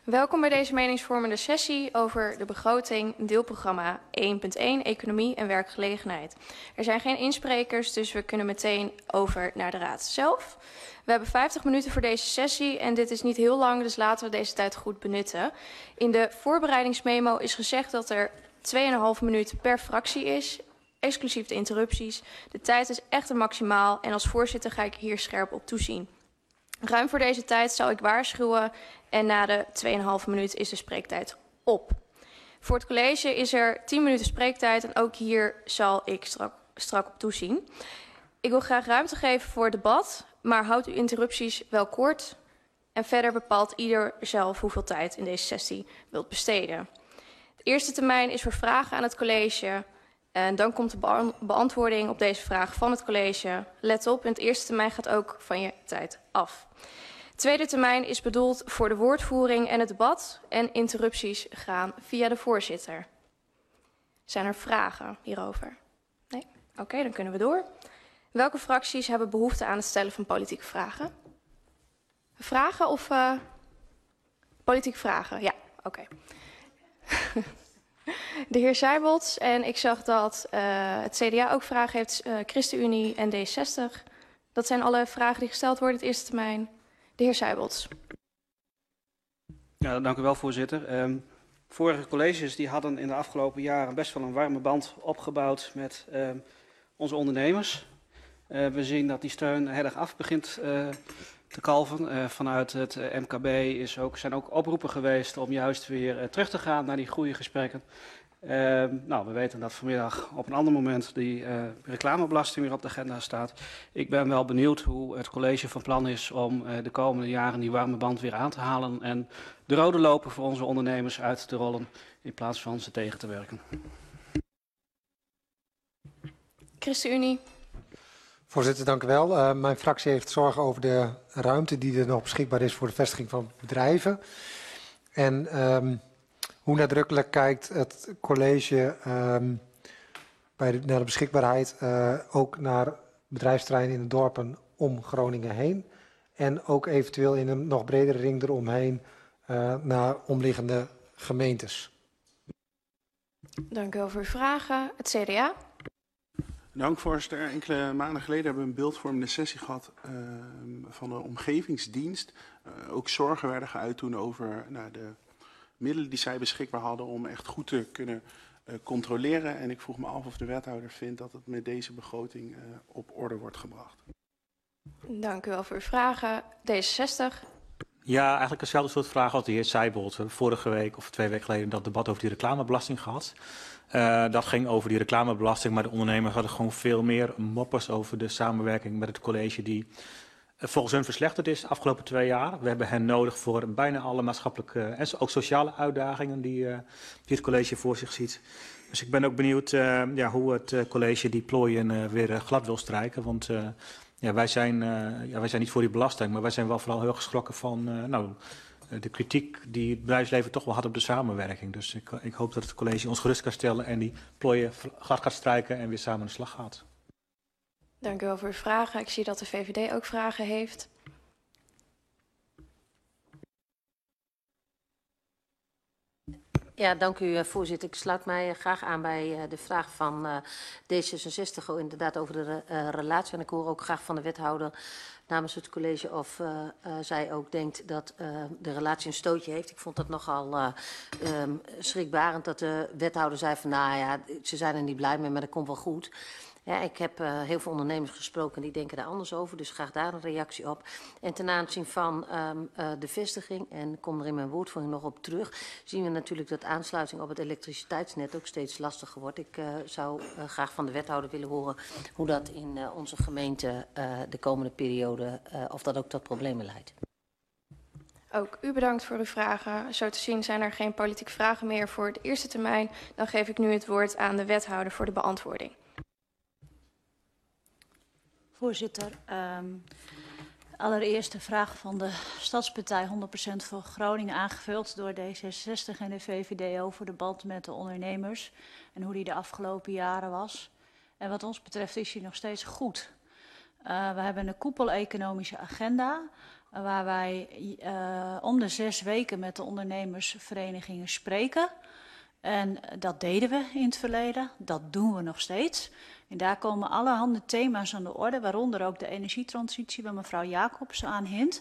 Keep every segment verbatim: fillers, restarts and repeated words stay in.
Welkom bij deze meningsvormende sessie over de begroting deelprogramma één punt één Economie en werkgelegenheid. Er zijn geen insprekers, dus we kunnen meteen over naar de raad zelf. We hebben vijftig minuten voor deze sessie en dit is niet heel lang, dus laten we deze tijd goed benutten. In de voorbereidingsmemo is gezegd dat er twee komma vijf minuten per fractie is, exclusief de interrupties. De tijd is echt een maximaal en als voorzitter ga ik hier scherp op toezien. Ruim voor deze tijd zal ik waarschuwen en na de twee komma vijf minuut is de spreektijd op. Voor het college is er tien minuten spreektijd en ook hier zal ik strak, strak op toezien. Ik wil graag ruimte geven voor debat, maar houd uw interrupties wel kort. En verder bepaalt ieder zelf hoeveel tijd in deze sessie wilt besteden. De eerste termijn is voor vragen aan het college. En dan komt de beantwoording op deze vraag van het college. Let op, in het eerste termijn gaat ook van je tijd af. De tweede termijn is bedoeld voor de woordvoering en het debat. En interrupties gaan via de voorzitter. Zijn er vragen hierover? Nee? Oké, okay, dan kunnen we door. Welke fracties hebben behoefte aan het stellen van politieke vragen? Vragen of uh, politieke vragen? Ja, oké. Okay. De heer Seibold, en ik zag dat uh, het C D A ook vragen heeft, uh, ChristenUnie en D zestig. Dat zijn alle vragen die gesteld worden in het eerste termijn. De heer Seibold. Ja, dank u wel, voorzitter. Um, vorige colleges die hadden in de afgelopen jaren best wel een warme band opgebouwd met um, onze ondernemers. Uh, we zien dat die steun heel erg af begint uh, te kalven. Uh, vanuit het uh, M K B is ook, zijn ook oproepen geweest om juist weer uh, terug te gaan naar die goede gesprekken. Uh, nou, we weten dat vanmiddag op een ander moment die uh, reclamebelasting weer op de agenda staat. Ik ben wel benieuwd hoe het college van plan is om uh, de komende jaren die warme band weer aan te halen en de rode loper voor onze ondernemers uit te rollen in plaats van ze tegen te werken. ChristenUnie. Voorzitter, dank u wel. Uh, mijn fractie heeft zorgen over de ruimte die er nog beschikbaar is voor de vestiging van bedrijven. En um, hoe nadrukkelijk kijkt het college um, bij de, naar de beschikbaarheid uh, ook naar bedrijfsterreinen in de dorpen om Groningen heen. En ook eventueel in een nog bredere ring eromheen uh, naar omliggende gemeentes. Dank u wel voor uw vragen. Het C D A. Dank, voorzitter. Enkele maanden geleden hebben we een beeldvormende sessie gehad uh, van de omgevingsdienst. Uh, ook zorgen werden geuit toen over nou, de middelen die zij beschikbaar hadden om echt goed te kunnen uh, controleren. En ik vroeg me af of de wethouder vindt dat het met deze begroting uh, op orde wordt gebracht. Dank u wel voor uw vragen. D zestig. Ja, eigenlijk hetzelfde soort vraag als de heer Seibold. We hebben vorige week of twee weken geleden dat debat over die reclamebelasting gehad. Uh, dat ging over die reclamebelasting, maar de ondernemers hadden gewoon veel meer moppers over de samenwerking met het college die uh, volgens hun verslechterd is de afgelopen twee jaar. We hebben hen nodig voor bijna alle maatschappelijke en ook sociale uitdagingen die, uh, die het college voor zich ziet. Dus ik ben ook benieuwd uh, ja, hoe het uh, college die plooien uh, weer uh, glad wil strijken, want uh, ja, wij, zijn, uh, ja, wij zijn niet voor die belasting, maar wij zijn wel vooral heel geschrokken van uh, nou, de kritiek die het bedrijfsleven toch wel had op de samenwerking. Dus ik, ik hoop dat het college ons gerust kan stellen en die plooien glad gaat strijken en weer samen aan de slag gaat. Dank u wel voor uw vragen. Ik zie dat de V V D ook vragen heeft. Ja, dank u, voorzitter. Ik sluit mij graag aan bij de vraag van uh, D zesenzestig, inderdaad over de uh, relatie. En ik hoor ook graag van de wethouder namens het college of uh, uh, zij ook denkt dat uh, de relatie een stootje heeft. Ik vond dat nogal uh, um, schrikbarend dat de wethouder zei van nou ja, ze zijn er niet blij mee, maar dat komt wel goed. Ja, ik heb uh, heel veel ondernemers gesproken die denken daar anders over, dus graag daar een reactie op. En ten aanzien van um, uh, de vestiging, en ik kom er in mijn woordvoering nog op terug, zien we natuurlijk dat aansluiting op het elektriciteitsnet ook steeds lastiger wordt. Ik uh, zou uh, graag van de wethouder willen horen hoe dat in uh, onze gemeente uh, de komende periode, uh, of dat ook tot problemen leidt. Ook u bedankt voor uw vragen. Zo te zien zijn er geen politieke vragen meer voor de eerste termijn. Dan geef ik nu het woord aan de wethouder voor de beantwoording. Voorzitter, um, allereerst de vraag van de Stadspartij honderd procent voor Groningen aangevuld door D zesenzestig en de V V D over de band met de ondernemers en hoe die de afgelopen jaren was. En wat ons betreft is die nog steeds goed. Uh, we hebben een koepel-economische agenda. waar wij uh, om de zes weken met de ondernemersverenigingen spreken. En dat deden we in het verleden, dat doen we nog steeds. En daar komen allerhande thema's aan de orde, waaronder ook de energietransitie, waar mevrouw Jacobs aan hint.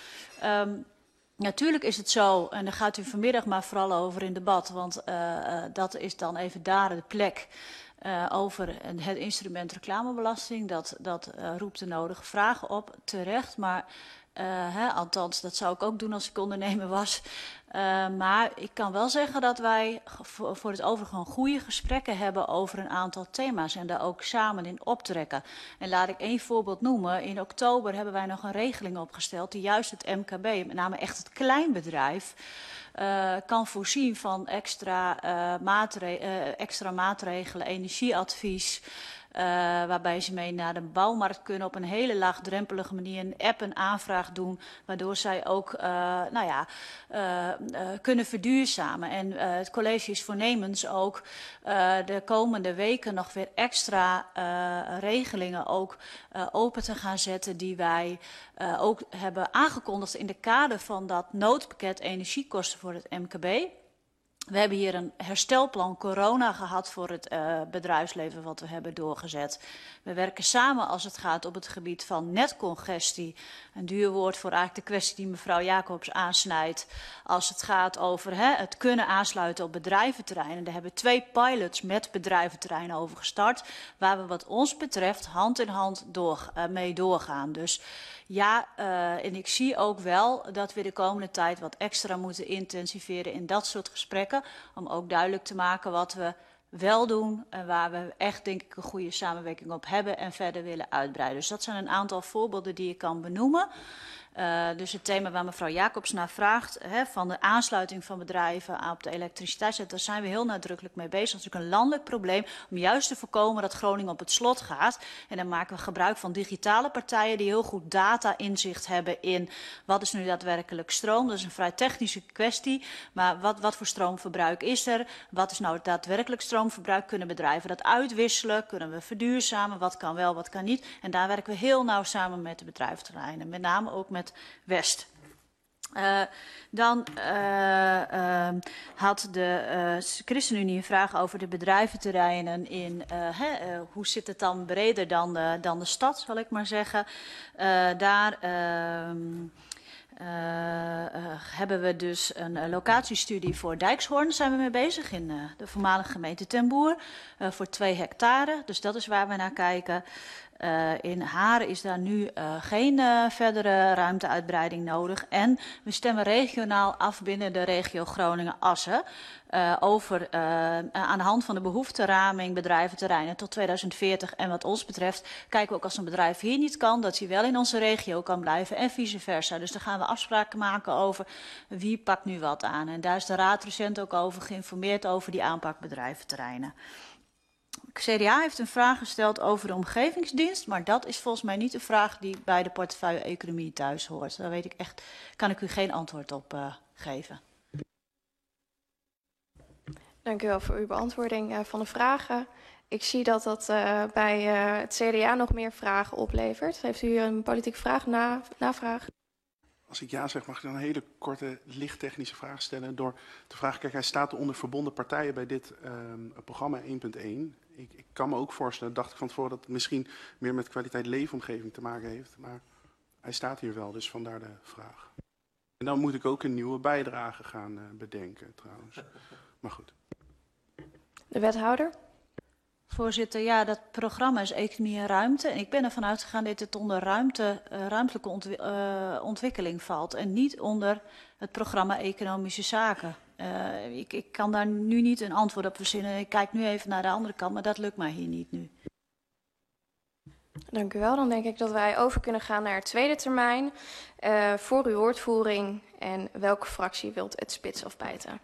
Um, Natuurlijk is het zo, en daar gaat u vanmiddag maar vooral over in debat, want uh, uh, dat is dan even daar de plek uh, over het instrument reclamebelasting. Dat, dat uh, roept de nodige vragen op, terecht, maar uh, hè, althans dat zou ik ook doen als ik ondernemer was. Uh, maar ik kan wel zeggen dat wij voor, voor het overige gewoon goede gesprekken hebben over een aantal thema's en daar ook samen in optrekken. En laat ik één voorbeeld noemen. In oktober hebben wij nog een regeling opgesteld die juist het M K B, met name echt het kleinbedrijf, uh, kan voorzien van extra, uh, maatre uh, extra maatregelen, energieadvies. Uh, waarbij ze mee naar de bouwmarkt kunnen op een hele laagdrempelige manier een app een aanvraag doen, waardoor zij ook uh, nou ja, uh, uh, kunnen verduurzamen. En uh, het college is voornemens ook uh, de komende weken nog weer extra uh, regelingen ook uh, open te gaan zetten die wij uh, ook hebben aangekondigd in de kader van dat noodpakket energiekosten voor het M K B. We hebben hier een herstelplan corona gehad voor het uh, bedrijfsleven wat we hebben doorgezet. We werken samen als het gaat op het gebied van netcongestie. Een duur woord voor eigenlijk de kwestie die mevrouw Jacobs aansnijdt. Als het gaat over hè, het kunnen aansluiten op bedrijventerreinen. Daar hebben we twee pilots met bedrijventerreinen over gestart. Waar we wat ons betreft hand in hand door, uh, mee doorgaan. Dus ja, uh, en ik zie ook wel dat we de komende tijd wat extra moeten intensiveren in dat soort gesprekken. Om ook duidelijk te maken wat we wel doen en waar we echt denk ik een goede samenwerking op hebben en verder willen uitbreiden. Dus dat zijn een aantal voorbeelden die ik kan benoemen. Uh, dus het thema waar mevrouw Jacobs naar vraagt, hè, van de aansluiting van bedrijven op de elektriciteitsnet, daar zijn we heel nadrukkelijk mee bezig. Dat is natuurlijk een landelijk probleem om juist te voorkomen dat Groningen op het slot gaat. En dan maken we gebruik van digitale partijen die heel goed data-inzicht hebben in wat is nu daadwerkelijk stroom. Dat is een vrij technische kwestie, maar wat, wat voor stroomverbruik is er? Wat is nou het daadwerkelijk stroomverbruik? Kunnen bedrijven dat uitwisselen? Kunnen we verduurzamen? Wat kan wel, wat kan niet? En daar werken we heel nauw samen met de bedrijventerreinen, met name ook met West. Uh, dan uh, uh, had de uh, ChristenUnie een vraag over de bedrijventerreinen in, uh, hè, uh, hoe zit het dan breder dan de, dan de stad, zal ik maar zeggen. Uh, daar uh, Uh, uh, hebben we dus een uh, locatiestudie voor Dijkshoorn, zijn we mee bezig in uh, de voormalige gemeente Ten Boer, uh, voor twee hectare. Dus dat is waar we naar kijken. Uh, in Haren is daar nu uh, geen uh, verdere ruimteuitbreiding nodig. En we stemmen regionaal af binnen de regio Groningen-Assen. Uh, over uh, aan de hand van de behoefteraming bedrijventerreinen tot tweeduizend veertig. En wat ons betreft kijken we ook als een bedrijf hier niet kan, dat hij wel in onze regio kan blijven en vice versa. Dus daar gaan we afspraken maken over wie pakt nu wat aan. En daar is de Raad recent ook over geïnformeerd over die aanpak bedrijventerreinen. C D A heeft een vraag gesteld over de omgevingsdienst, maar dat is volgens mij niet een vraag die bij de portefeuille economie thuis hoort. Daar weet ik echt, kan ik u geen antwoord op uh, geven. Dank u wel voor uw beantwoording uh, van de vragen. Ik zie dat dat uh, bij uh, het C D A nog meer vragen oplevert. Heeft u een politieke vraag, na, navraag? Als ik ja zeg, mag ik dan een hele korte, licht technische vraag stellen door te vragen, kijk, hij staat onder verbonden partijen bij dit um, programma één punt één. Ik, ik kan me ook voorstellen, dacht ik van tevoren, dat het misschien meer met kwaliteit leefomgeving te maken heeft, maar hij staat hier wel, dus vandaar de vraag. En dan moet ik ook een nieuwe bijdrage gaan uh, bedenken trouwens, maar goed. De wethouder. Voorzitter, ja, dat programma is Economie en Ruimte. En ik ben ervan uitgegaan dat het onder ruimte, uh, ruimtelijke ontwi uh, ontwikkeling valt. En niet onder het programma Economische Zaken. Uh, ik, ik kan daar nu niet een antwoord op verzinnen. Ik kijk nu even naar de andere kant, maar dat lukt mij hier niet nu. Dank u wel. Dan denk ik dat wij over kunnen gaan naar het tweede termijn. Uh, voor uw woordvoering. En welke fractie wilt het spits afbijten?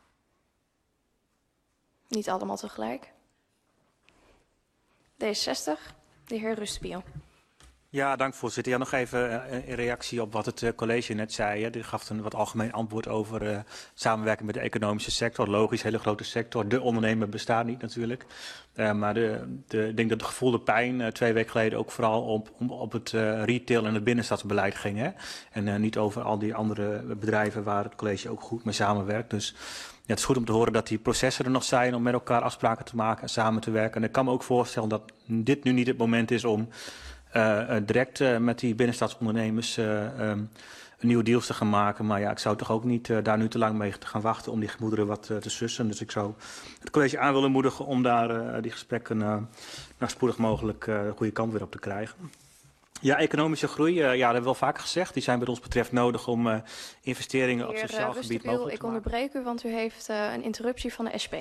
Niet allemaal tegelijk. D zestig, de heer Rustbiel. Ja, dank voorzitter. Ja, nog even uh, in reactie op wat het uh, college net zei. Hè. Die gaf een wat algemeen antwoord over uh, samenwerking met de economische sector. Logisch, hele grote sector. De ondernemer bestaat niet natuurlijk. Uh, maar de, de, ik denk dat de gevoelde pijn uh, twee weken geleden ook vooral op, op, op het uh, retail en het binnenstadsbeleid ging. Hè. En uh, niet over al die andere bedrijven waar het college ook goed mee samenwerkt. Dus ja, het is goed om te horen dat die processen er nog zijn om met elkaar afspraken te maken en samen te werken. En ik kan me ook voorstellen dat dit nu niet het moment is om Uh, uh, direct uh, met die binnenstadsondernemers uh, um, nieuwe deals te gaan maken. Maar ja, ik zou toch ook niet uh, daar nu te lang mee te gaan wachten om die gemoederen wat uh, te sussen. Dus ik zou het college aan willen moedigen om daar uh, die gesprekken uh, nou spoedig mogelijk uh, de goede kant weer op te krijgen. Ja, economische groei, uh, ja, dat hebben we wel vaker gezegd. Die zijn wat ons betreft nodig om uh, investeringen op sociaal Heer, gebied uh, mogelijk ik te maken. onderbreek u, want u heeft uh, een interruptie van de S P.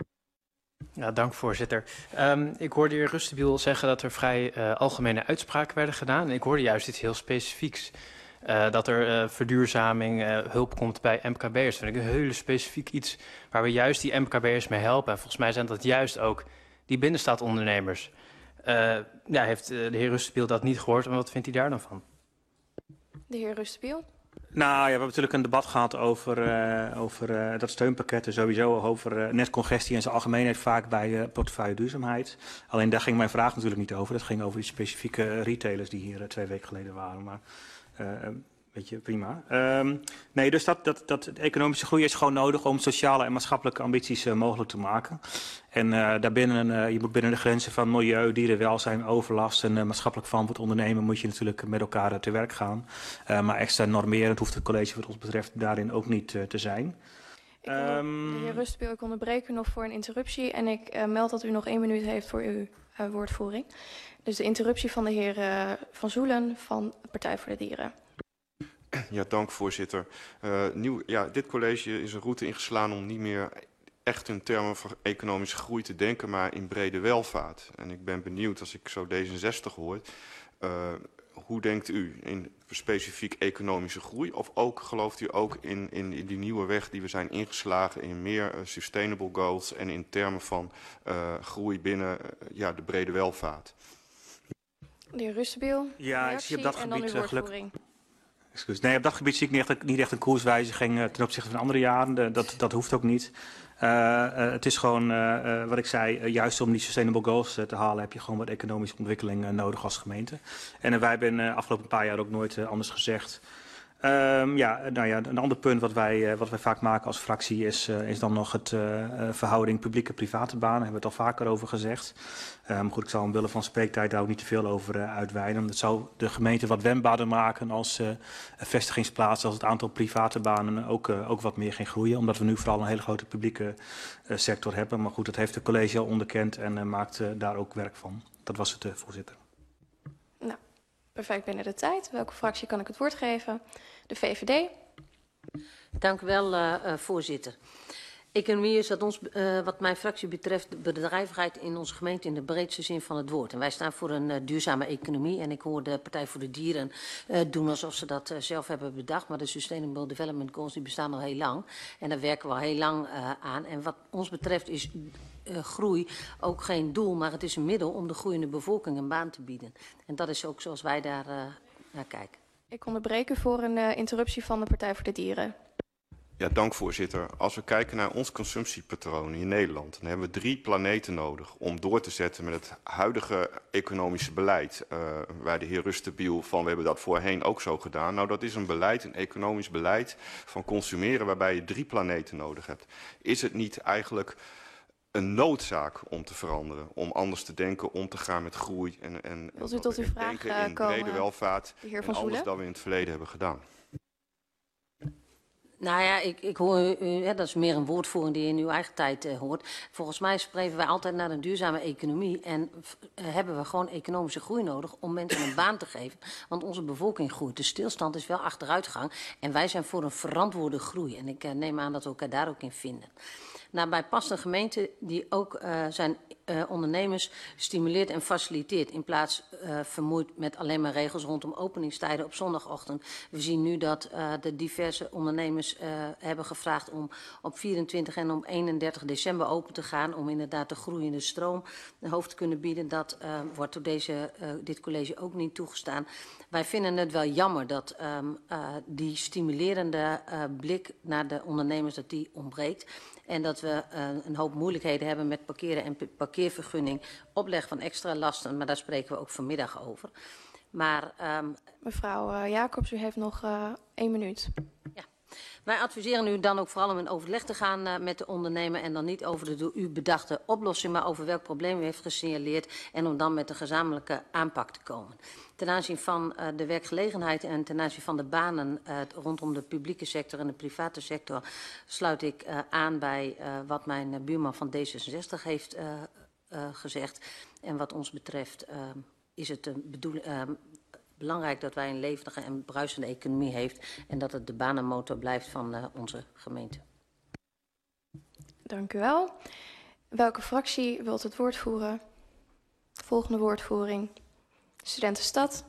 Ja, dank voorzitter. Um, ik hoorde de heer Rustenbiel zeggen dat er vrij uh, algemene uitspraken werden gedaan. En ik hoorde juist iets heel specifieks. Uh, dat er uh, verduurzaming, uh, hulp komt bij M K B'ers. Dat vind ik een hele specifiek iets waar we juist die M K B'ers mee helpen. En volgens mij zijn dat juist ook die binnenstadondernemers. Uh, ja, heeft uh, de heer Rustenbiel dat niet gehoord en wat vindt hij daar dan van? De heer Rustenbiel. Nou ja, we hebben natuurlijk een debat gehad over, uh, over uh, dat steunpakket en sowieso over uh, netcongestie en zijn algemeenheid vaak bij uh, portefeuille duurzaamheid. Alleen daar ging mijn vraag natuurlijk niet over. Dat ging over die specifieke retailers die hier uh, twee weken geleden waren. Maar uh, weet je, prima. Um, nee, dus dat, dat, dat de economische groei is gewoon nodig om sociale en maatschappelijke ambities uh, mogelijk te maken. En uh, daarbinnen, uh, je moet binnen de grenzen van milieu, dierenwelzijn, overlast en uh, maatschappelijk verantwoord ondernemen, moet je natuurlijk met elkaar uh, te werk gaan. Uh, maar extra normerend hoeft het college wat ons betreft daarin ook niet uh, te zijn. Ik onder, Um, de heer Rustenbiel, ik onderbreek u nog voor een interruptie en ik uh, meld dat u nog één minuut heeft voor uw uh, woordvoering. Dus de interruptie van de heer uh, Van Zoelen van Partij voor de Dieren. Ja, dank voorzitter. Uh, nieuw, ja, dit college is een route ingeslaan om niet meer echt in termen van economische groei te denken, maar in brede welvaart. En ik ben benieuwd, als ik zo D zesenzestig hoor, uh, hoe denkt u in specifiek economische groei? Of ook gelooft u ook in, in, in die nieuwe weg die we zijn ingeslagen in meer uh, sustainable goals en in termen van uh, groei binnen uh, ja, de brede welvaart? De heer Rustenbiel, ja, ik zie op dat en dan gebied uw uh, geluk. woordvoering. Excuus. Nee, op dat gebied zie ik niet echt, niet echt een koerswijziging uh, ten opzichte van andere jaren. De, dat, dat hoeft ook niet. Uh, uh, het is gewoon, uh, uh, wat ik zei, uh, juist om die sustainable goals uh, te halen heb je gewoon wat economische ontwikkeling uh, nodig als gemeente. En uh, wij hebben de uh, afgelopen paar jaar ook nooit uh, anders gezegd. Um, ja, nou ja, een ander punt wat wij, uh, wat wij vaak maken als fractie is, uh, is dan nog het uh, uh, verhouding publieke-private banen. Daar hebben we het al vaker over gezegd. Um, goed, ik zal omwille van spreektijd daar ook niet te veel over uh, uitweiden. Dat zou de gemeente wat wendbaarder maken als uh, vestigingsplaats, als het aantal private banen ook, uh, ook wat meer ging groeien. Omdat we nu vooral een hele grote publieke uh, sector hebben. Maar goed, dat heeft de college al onderkend en uh, maakt uh, daar ook werk van. Dat was het, uh, voorzitter. Nou, perfect binnen de tijd. Welke fractie kan ik het woord geven? De V V D. Dank u wel, uh, uh, voorzitter. Economie is wat, ons, uh, wat mijn fractie betreft de bedrijvigheid in onze gemeente in de breedste zin van het woord. En wij staan voor een uh, duurzame economie. En ik hoor de Partij voor de Dieren uh, doen alsof ze dat uh, zelf hebben bedacht. Maar de Sustainable Development Goals die bestaan al heel lang. En daar werken we al heel lang uh, aan. En wat ons betreft is uh, groei ook geen doel, maar het is een middel om de groeiende bevolking een baan te bieden. En dat is ook zoals wij daar uh, naar kijken. Ik onderbreek u voor een uh, interruptie van de Partij voor de Dieren. Ja, dank voorzitter. Als we kijken naar ons consumptiepatroon in Nederland, dan hebben we drie planeten nodig om door te zetten met het huidige economische beleid. Uh, waar de heer Rustenbiel van, we hebben dat voorheen ook zo gedaan. Nou, dat is een beleid, een economisch beleid van consumeren waarbij je drie planeten nodig hebt. Is het niet eigenlijk een noodzaak om te veranderen, om anders te denken, om te gaan met groei en, en, Wilt u tot uw vraag denken in komen, brede welvaart de heer en Van alles Zoelen? dat we in het verleden hebben gedaan? Nou ja, ik, ik hoor u, ja, dat is meer een woordvoering die je in uw eigen tijd uh, hoort. Volgens mij streven wij altijd naar een duurzame economie en uh, hebben we gewoon economische groei nodig om mensen een baan te geven. Want onze bevolking groeit. De stilstand is wel achteruitgang en wij zijn voor een verantwoorde groei. En ik uh, neem aan dat we elkaar daar ook in vinden. naar bijpassende gemeenten die ook uh, zijn uh, ondernemers stimuleert en faciliteert. In plaats uh, vermoeid met alleen maar regels rondom openingstijden op zondagochtend. We zien nu dat uh, de diverse ondernemers uh, hebben gevraagd om op vierentwintig en om eenendertig december open te gaan. Om inderdaad de groeiende stroom een hoofd te kunnen bieden. Dat uh, wordt door deze, uh, dit college ook niet toegestaan. Wij vinden het wel jammer dat um, uh, die stimulerende uh, blik naar de ondernemers dat die ontbreekt. En dat we uh, een hoop moeilijkheden hebben met parkeren en parkeervergunning, opleg van extra lasten, maar daar spreken we ook vanmiddag over. Maar, um, Mevrouw uh, Jacobs, u heeft nog uh, één minuut. Ja. Wij adviseren u dan ook vooral om in overleg te gaan uh, met de ondernemer en dan niet over de door u bedachte oplossing, maar over welk probleem u heeft gesignaleerd en om dan met een gezamenlijke aanpak te komen. Ten aanzien van uh, de werkgelegenheid en ten aanzien van de banen uh, rondom de publieke sector en de private sector sluit ik uh, aan bij uh, wat mijn uh, buurman van D zesenzestig heeft uh, uh, gezegd. En wat ons betreft uh, is het uh, bedoel, uh, belangrijk dat wij een levendige en bruisende economie heeft en dat het de banenmotor blijft van uh, onze gemeente. Dank u wel. Welke fractie wilt het woord voeren? Volgende woordvoering. Studentenstad.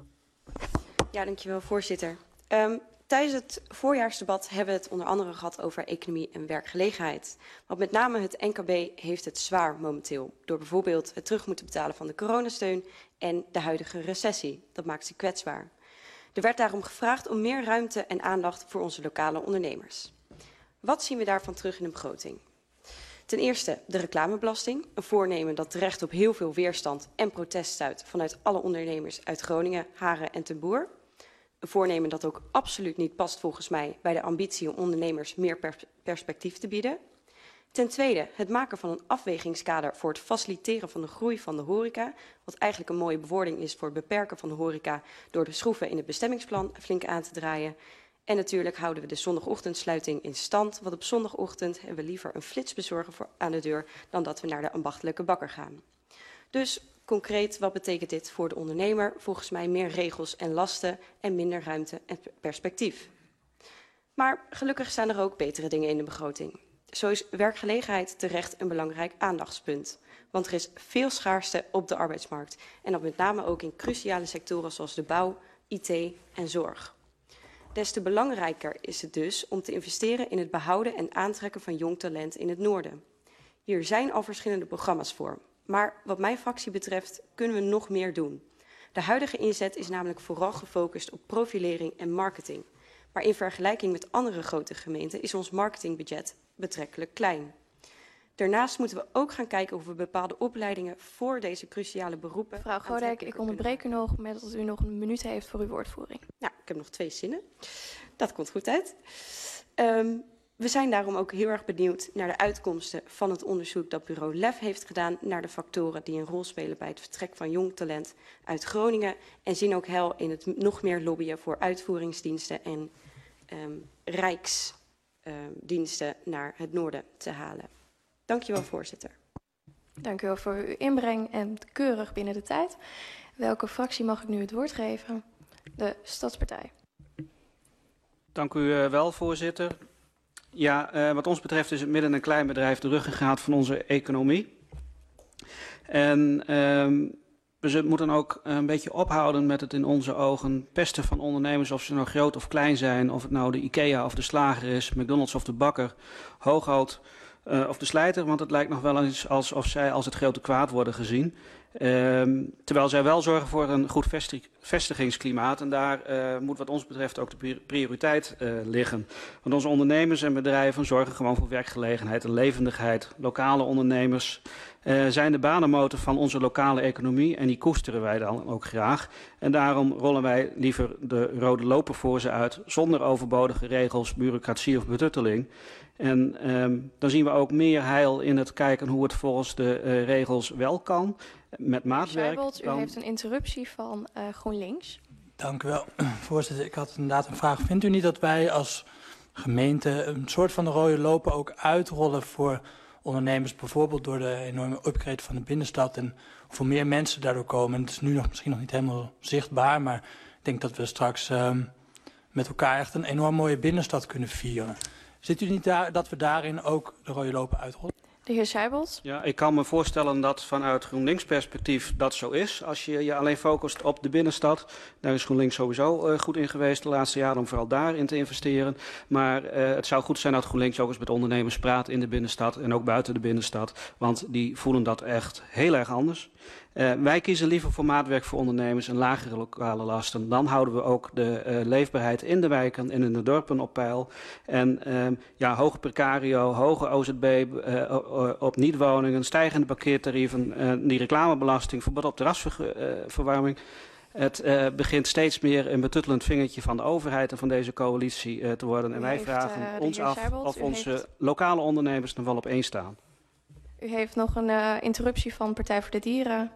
Ja, dankjewel, voorzitter. Um, tijdens het voorjaarsdebat hebben we het onder andere gehad over economie en werkgelegenheid. Want met name het N K B heeft het zwaar momenteel. Door bijvoorbeeld het terug moeten betalen van de coronasteun en de huidige recessie. Dat maakt ze kwetsbaar. Er werd daarom gevraagd om meer ruimte en aandacht voor onze lokale ondernemers. Wat zien we daarvan terug in de begroting? Ten eerste de reclamebelasting, een voornemen dat terecht op heel veel weerstand en protest stuit vanuit alle ondernemers uit Groningen, Haren en Ten Boer. Een voornemen dat ook absoluut niet past volgens mij bij de ambitie om ondernemers meer pers perspectief te bieden. Ten tweede het maken van een afwegingskader voor het faciliteren van de groei van de horeca, wat eigenlijk een mooie bewoording is voor het beperken van de horeca door de schroeven in het bestemmingsplan flink aan te draaien. En natuurlijk houden we de zondagochtendsluiting in stand, want op zondagochtend hebben we liever een flitsbezorger voor aan de deur dan dat we naar de ambachtelijke bakker gaan. Dus concreet, wat betekent dit voor de ondernemer? Volgens mij meer regels en lasten en minder ruimte en perspectief. Maar gelukkig staan er ook betere dingen in de begroting. Zo is werkgelegenheid terecht een belangrijk aandachtspunt. Want er is veel schaarste op de arbeidsmarkt. En dat met name ook in cruciale sectoren zoals de bouw, I T en zorg. Des te belangrijker is het dus om te investeren in het behouden en aantrekken van jong talent in het noorden. Hier zijn al verschillende programma's voor. Maar wat mijn fractie betreft kunnen we nog meer doen. De huidige inzet is namelijk vooral gefocust op profilering en marketing. Maar in vergelijking met andere grote gemeenten is ons marketingbudget betrekkelijk klein. Daarnaast moeten we ook gaan kijken of we bepaalde opleidingen voor deze cruciale beroepen... Mevrouw Godijk, ik onderbreek u nog met dat u nog een minuut heeft voor uw woordvoering. Nou, ik heb nog twee zinnen. Dat komt goed uit. Um, we zijn daarom ook heel erg benieuwd naar de uitkomsten van het onderzoek dat bureau L E F heeft gedaan naar de factoren die een rol spelen bij het vertrek van jong talent uit Groningen. En zien ook heil in het nog meer lobbyen voor uitvoeringsdiensten en um, rijksdiensten uh, naar het noorden te halen. Dank je wel, voorzitter. Dank u wel voor uw inbreng en keurig binnen de tijd. Welke fractie mag ik nu het woord geven? De Stadspartij. Dank u uh, wel, voorzitter. Ja, uh, wat ons betreft is het midden- en kleinbedrijf de ruggengraat van onze economie. En um, we moeten ook een beetje ophouden met het in onze ogen pesten van ondernemers, of ze nou groot of klein zijn, of het nou de IKEA of de slager is, McDonald's of de bakker, Hoogoud uh, of de slijter, want het lijkt nog wel eens alsof zij als het grote kwaad worden gezien. Um, terwijl zij wel zorgen voor een goed vestig vestigingsklimaat en daar uh, moet wat ons betreft ook de prioriteit uh, liggen. Want onze ondernemers en bedrijven zorgen gewoon voor werkgelegenheid en levendigheid. Lokale ondernemers uh, zijn de banenmotor van onze lokale economie en die koesteren wij dan ook graag. En daarom rollen wij liever de rode loper voor ze uit zonder overbodige regels, bureaucratie of betutteling. En um, dan zien we ook meer heil in het kijken hoe het volgens de uh, regels wel kan. Met maatwerk. Scheibelt, u heeft een interruptie van uh, GroenLinks. Dank u wel, voorzitter. Ik had inderdaad een vraag. Vindt u niet dat wij als gemeente een soort van de rode loper ook uitrollen voor ondernemers, bijvoorbeeld door de enorme upgrade van de binnenstad en hoeveel meer mensen daardoor komen? Het is nu nog misschien nog niet helemaal zichtbaar, maar ik denk dat we straks um, met elkaar echt een enorm mooie binnenstad kunnen vieren. Ziet u niet daar, dat we daarin ook de rode lopen uitrollen? De heer Seibold. Ja, ik kan me voorstellen dat vanuit GroenLinks perspectief dat zo is. Als je je alleen focust op de binnenstad, daar is GroenLinks sowieso uh, goed in geweest de laatste jaren om vooral daarin te investeren. Maar uh, het zou goed zijn dat GroenLinks ook eens met ondernemers praat in de binnenstad en ook buiten de binnenstad. Want die voelen dat echt heel erg anders. Uh, wij kiezen liever voor maatwerk voor ondernemers en lagere lokale lasten. Dan houden we ook de uh, leefbaarheid in de wijken en in de dorpen op peil. En uh, ja, hoge precario, hoge O Z B uh, op niet-woningen, stijgende parkeertarieven, uh, die reclamebelasting, verbod op terrasverwarming. Het uh, begint steeds meer een betuttelend vingertje van de overheid en van deze coalitie uh, te worden. En U wij heeft, vragen uh, ons af Seibold, of onze heeft... lokale ondernemers nog wel op één staan. U heeft nog een uh, interruptie van Partij voor de Dieren.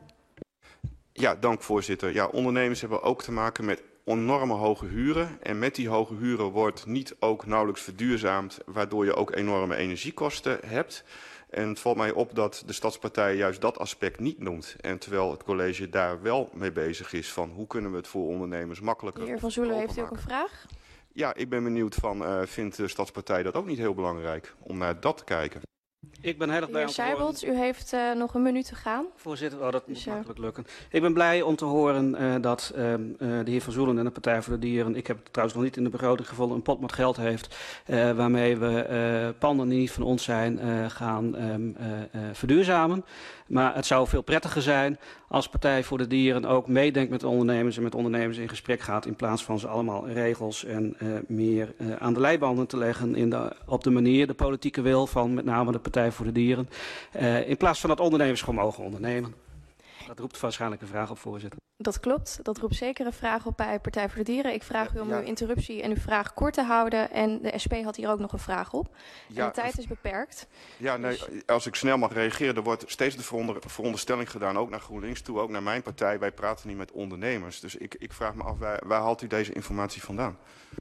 Ja, dank voorzitter. Ja, ondernemers hebben ook te maken met enorme hoge huren. En met die hoge huren wordt niet ook nauwelijks verduurzaamd, waardoor je ook enorme energiekosten hebt. En het valt mij op dat de Stadspartij juist dat aspect niet noemt. En terwijl het college daar wel mee bezig is van hoe kunnen we het voor ondernemers makkelijker. De heer Van Zoelen, heeft u ook een vraag? Ja, ik ben benieuwd van, uh, vindt de Stadspartij dat ook niet heel belangrijk om naar dat te kijken? Ik ben heel erg De blij heer om te horen. Seibold, u heeft uh, nog een minuut te gaan. Voorzitter, oh, dat moet Dus, uh, makkelijk lukken. Ik ben blij om te horen uh, dat uh, uh, de heer Van Zoelen en de Partij voor de Dieren, ik heb het trouwens nog niet in de begroting gevonden, een pot met geld heeft uh, waarmee we uh, panden die niet van ons zijn uh, gaan um, uh, uh, verduurzamen. Maar het zou veel prettiger zijn als Partij voor de Dieren ook meedenkt met de ondernemers en met ondernemers in gesprek gaat in plaats van ze allemaal regels en uh, meer uh, aan de leibanden te leggen in de, op de manier, de politieke wil van met name de Partij voor de Dieren. Uh, in plaats van dat ondernemers gewoon mogen ondernemen. Dat roept waarschijnlijk een vraag op, voorzitter. Dat klopt. Dat roept zeker een vraag op bij Partij voor de Dieren. Ik vraag u om ja. uw interruptie en uw vraag kort te houden. En de S P had hier ook nog een vraag op. Ja, en de tijd is beperkt. Ja, nee, als ik snel mag reageren, er wordt steeds de veronder, veronderstelling gedaan, ook naar GroenLinks toe, ook naar mijn partij. Wij praten niet met ondernemers. Dus ik, ik vraag me af, waar, waar haalt u deze informatie vandaan?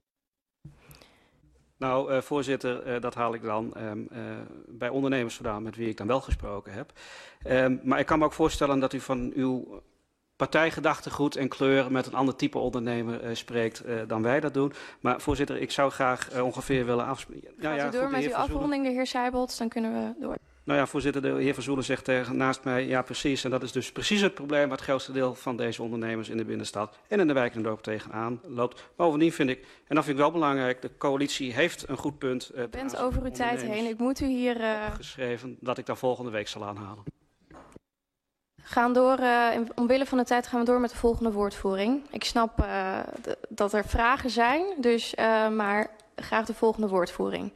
Nou, uh, voorzitter, uh, dat haal ik dan um, uh, bij ondernemers vandaan met wie ik dan wel gesproken heb. Um, maar ik kan me ook voorstellen dat u van uw partijgedachtegoed en kleur met een ander type ondernemer uh, spreekt uh, dan wij dat doen. Maar voorzitter, ik zou graag uh, ongeveer willen afspreken. Gaat ja, u door goed, met uw afronding, de heer Seibold, dan kunnen we door. Nou ja, voorzitter, de heer Van Zoelen zegt tegen, naast mij, ja precies. En dat is dus precies het probleem waar het grootste deel van deze ondernemers in de binnenstad en in de wijken en dorpen tegenaan loopt. Bovendien vind ik, en dat vind ik wel belangrijk, de coalitie heeft een goed punt. Uh, u bent over uw tijd heen. Ik moet u hier uh... geschreven dat ik daar volgende week zal aanhalen. Gaan door, uh, omwille van de tijd gaan we door met de volgende woordvoering. Ik snap uh, dat er vragen zijn, dus, uh, maar graag de volgende woordvoering.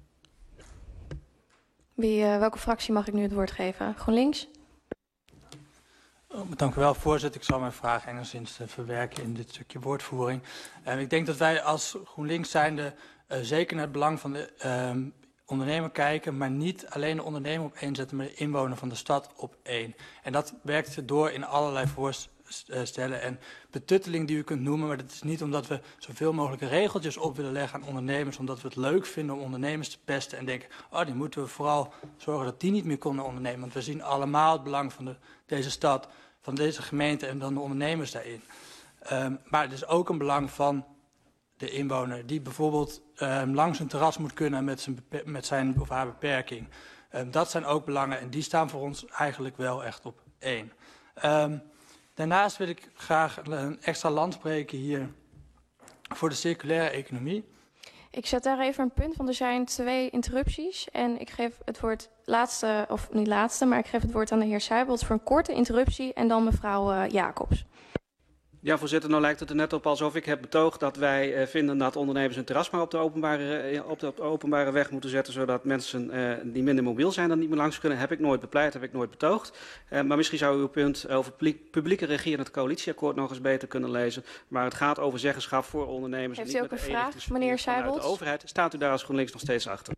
Wie, uh, welke fractie mag ik nu het woord geven? GroenLinks? Oh, dank u wel, voorzitter. Ik zal mijn vraag enigszins uh, verwerken in dit stukje woordvoering. Uh, ik denk dat wij als GroenLinks zijnde uh, zeker naar het belang van de uh, ondernemer kijken, maar niet alleen de ondernemer op één zetten, maar de inwoner van de stad op één. En dat werkt door in allerlei voorstellen en betutteling die u kunt noemen, maar dat is niet omdat we zoveel mogelijk regeltjes op willen leggen aan ondernemers, omdat we het leuk vinden om ondernemers te pesten en denken, oh, die moeten we vooral zorgen dat die niet meer kunnen ondernemen, want we zien allemaal het belang van de, deze stad, van deze gemeente en dan de ondernemers daarin. Um, maar het is ook een belang van de inwoner die bijvoorbeeld um, langs een terras moet kunnen met zijn, met zijn of haar beperking. Um, dat zijn ook belangen en die staan voor ons eigenlijk wel echt op één. Um, daarnaast wil ik graag een extra land spreken hier voor de circulaire economie. Ik zet daar even een punt, want er zijn twee interrupties. En ik geef het woord laatste, of niet laatste, maar ik geef het woord aan de heer Seibold voor een korte interruptie en dan mevrouw uh, Jacobs. Ja, voorzitter, nou lijkt het er net op alsof ik heb betoogd dat wij uh, vinden dat ondernemers een terras maar op de openbare, uh, op de, op de openbare weg moeten zetten, zodat mensen uh, die minder mobiel zijn dan niet meer langs kunnen. Heb ik nooit bepleit, heb ik nooit betoogd. Uh, maar misschien zou u uw punt over publiek, publieke regie en het coalitieakkoord nog eens beter kunnen lezen. Maar het gaat over zeggenschap voor ondernemers. Heeft en u niet ook met een de vraag, meneer Seibold? De overheid. Staat u daar als GroenLinks nog steeds achter?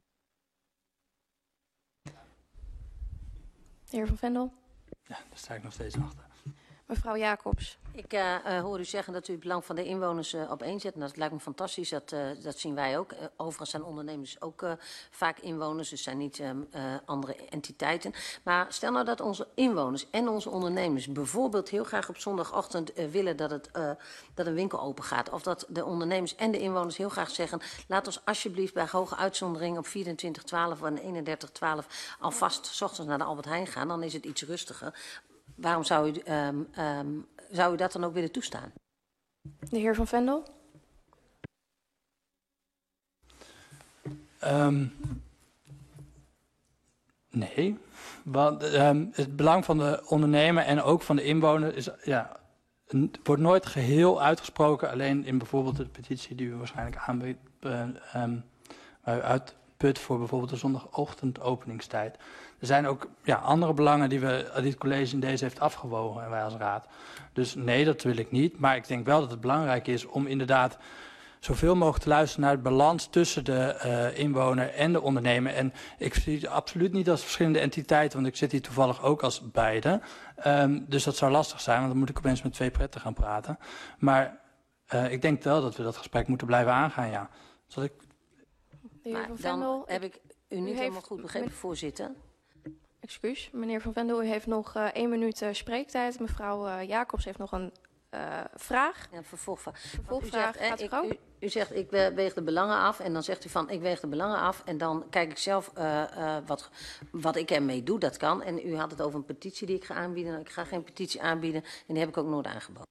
De heer Van Vendel? Ja, daar sta ik nog steeds achter. Mevrouw Jacobs. Ik uh, uh, hoor u zeggen dat u het belang van de inwoners uh, op één zet. Nou, dat lijkt me fantastisch, dat, uh, dat zien wij ook. Uh, overigens zijn ondernemers ook uh, vaak inwoners, dus zijn niet uh, uh, andere entiteiten. Maar stel nou dat onze inwoners en onze ondernemers bijvoorbeeld heel graag op zondagochtend uh, willen dat, het, uh, dat een winkel open gaat. Of dat de ondernemers en de inwoners heel graag zeggen, laat ons alsjeblieft bij hoge uitzondering op vierentwintig twaalf en eenendertig twaalf alvast 's ochtends naar de Albert Heijn gaan. Dan is het iets rustiger. Waarom zou u, um, um, zou u dat dan ook willen toestaan? De heer Van Vendel. Um, nee, want um, het belang van de ondernemer en ook van de inwoner is, ja, wordt nooit geheel uitgesproken. Alleen in bijvoorbeeld de petitie die u waarschijnlijk aanbiedt, uh, um, waar u uitput voor bijvoorbeeld de zondagochtend openingstijd. Er zijn ook ja, andere belangen die, we, die het college in deze heeft afgewogen en wij als raad. Dus nee, dat wil ik niet. Maar ik denk wel dat het belangrijk is om inderdaad zoveel mogelijk te luisteren naar de balans tussen de uh, inwoner en de ondernemer. En ik zie het absoluut niet als verschillende entiteiten, want ik zit hier toevallig ook als beide. Um, dus dat zou lastig zijn, want dan moet ik opeens met twee pretten gaan praten. Maar uh, ik denk wel dat we dat gesprek moeten blijven aangaan, ja. Zal ik... De heer Maar Van dan Vendel, heb ik u niet u helemaal heeft- goed begrepen, voorzitter. Excuus, meneer Van Vendel, u heeft nog uh, één minuut uh, spreektijd. Mevrouw uh, Jacobs heeft nog een uh, vraag. Ja, vervolgvraag. Vervolgvraag, U zegt, gaat hè, u gang? ik, u, u zegt, ik uh, weeg de belangen af. En dan zegt u van, ik weeg de belangen af. En dan kijk ik zelf uh, uh, wat, wat ik ermee doe, dat kan. En u had het over een petitie die ik ga aanbieden. Ik ga geen petitie aanbieden en die heb ik ook nooit aangeboden.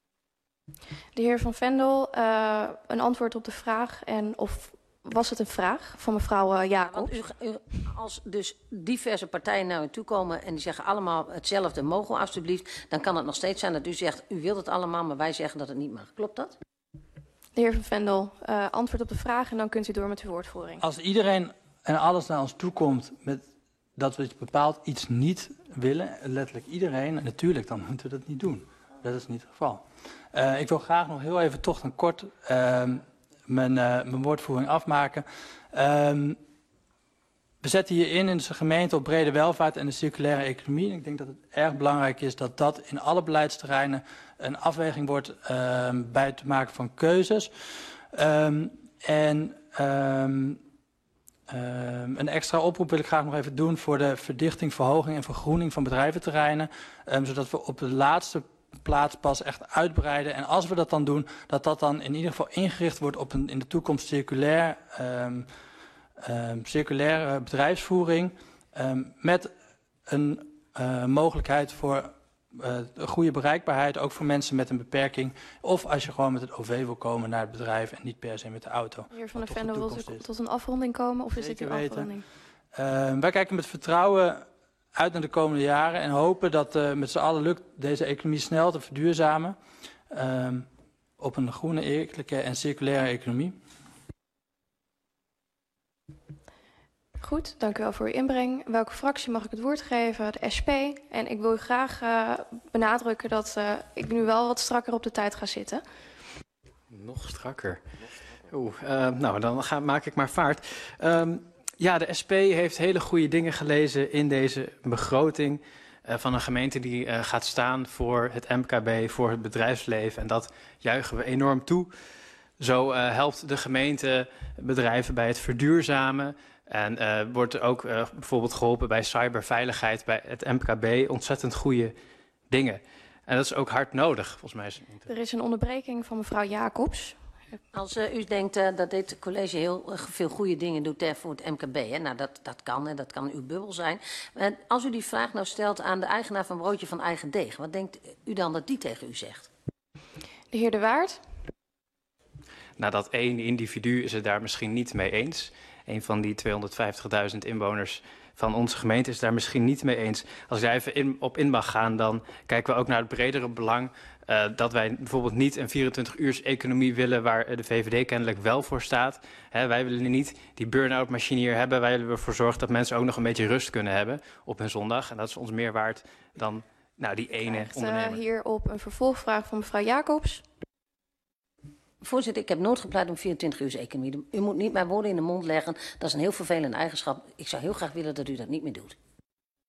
De heer Van Vendel, uh, een antwoord op de vraag. En of was het een vraag van mevrouw uh, Jacobs? Ja, want u, u, als dus diverse partijen naar u toe komen en die zeggen allemaal hetzelfde, mogen we alstublieft, dan kan het nog steeds zijn dat u zegt, u wilt het allemaal, maar wij zeggen dat het niet mag. Klopt dat? De heer Van Vendel, uh, antwoord op de vraag en dan kunt u door met uw woordvoering. Als iedereen en alles naar ons toe komt met dat we bepaald iets niet willen, letterlijk iedereen, natuurlijk, dan moeten we dat niet doen. Dat is niet het geval. Uh, ik wil graag nog heel even toch een kort uh, mijn, uh, mijn woordvoering afmaken. Um, we zetten hier in in de gemeente op brede welvaart en de circulaire economie. En ik denk dat het erg belangrijk is dat dat in alle beleidsterreinen een afweging wordt uh, bij het maken van keuzes. Um, en um, um, een extra oproep wil ik graag nog even doen voor de verdichting, verhoging en vergroening van bedrijventerreinen. Um, zodat we op de laatste plaats pas echt uitbreiden. En als we dat dan doen, dat dat dan in ieder geval ingericht wordt op een in de toekomst circulair, um, um, circulaire bedrijfsvoering. Um, met een uh, mogelijkheid voor uh, een goede bereikbaarheid, ook voor mensen met een beperking. Of als je gewoon met het O V wil komen naar het bedrijf en niet per se met de auto. De heer Van der Wat toch de Vendel, wilt u toekomst is. tot een afronding komen of is dit Zeker uw weten. afronding? Uh, wij kijken met vertrouwen uit naar de komende jaren en hopen dat uh, met z'n allen lukt deze economie snel te verduurzamen um, op een groene, eerlijke en circulaire economie. Goed, dank u wel voor uw inbreng. Welke fractie mag ik het woord geven? De S P. En ik wil u graag uh, benadrukken dat uh, ik nu wel wat strakker op de tijd ga zitten. Nog strakker. Oeh, uh, nou, dan ga, maak ik maar vaart. Um, ja, de S P heeft hele goede dingen gelezen in deze begroting uh, van een gemeente die uh, gaat staan voor het M K B, voor het bedrijfsleven. En dat juichen we enorm toe. Zo uh, helpt de gemeente bedrijven bij het verduurzamen. En uh, wordt er ook uh, bijvoorbeeld geholpen bij cyberveiligheid, bij het M K B. Ontzettend goede dingen. En dat is ook hard nodig, volgens mij. Is het niet. Er is een onderbreking van mevrouw Jacobs. Als uh, u denkt uh, dat dit college heel uh, veel goede dingen doet uh, voor het M K B, hè? Nou, dat, dat kan en dat kan uw bubbel zijn. Uh, als u die vraag nou stelt aan de eigenaar van Broodje van Eigen Deeg, wat denkt u dan dat die tegen u zegt? De heer De Waard. Nou, dat één individu is het daar misschien niet mee eens. Een van die tweehonderdvijftigduizend inwoners van onze gemeente is daar misschien niet mee eens. Als ik daar even in, op in mag gaan, dan kijken we ook naar het bredere belang. Uh, dat wij bijvoorbeeld niet een vierentwintig uurs economie willen waar de V V D kennelijk wel voor staat. He, wij willen niet die burn-out machine hier hebben. Wij willen ervoor zorgen dat mensen ook nog een beetje rust kunnen hebben op hun zondag. En dat is ons meer waard dan nou, die ene Krijgt, uh, ondernemer. hierop een vervolgvraag van mevrouw Jacobs. Voorzitter, ik heb nooit gepleit om vierentwintig uurs economie. U moet niet mijn woorden in de mond leggen. Dat is een heel vervelende eigenschap. Ik zou heel graag willen dat u dat niet meer doet.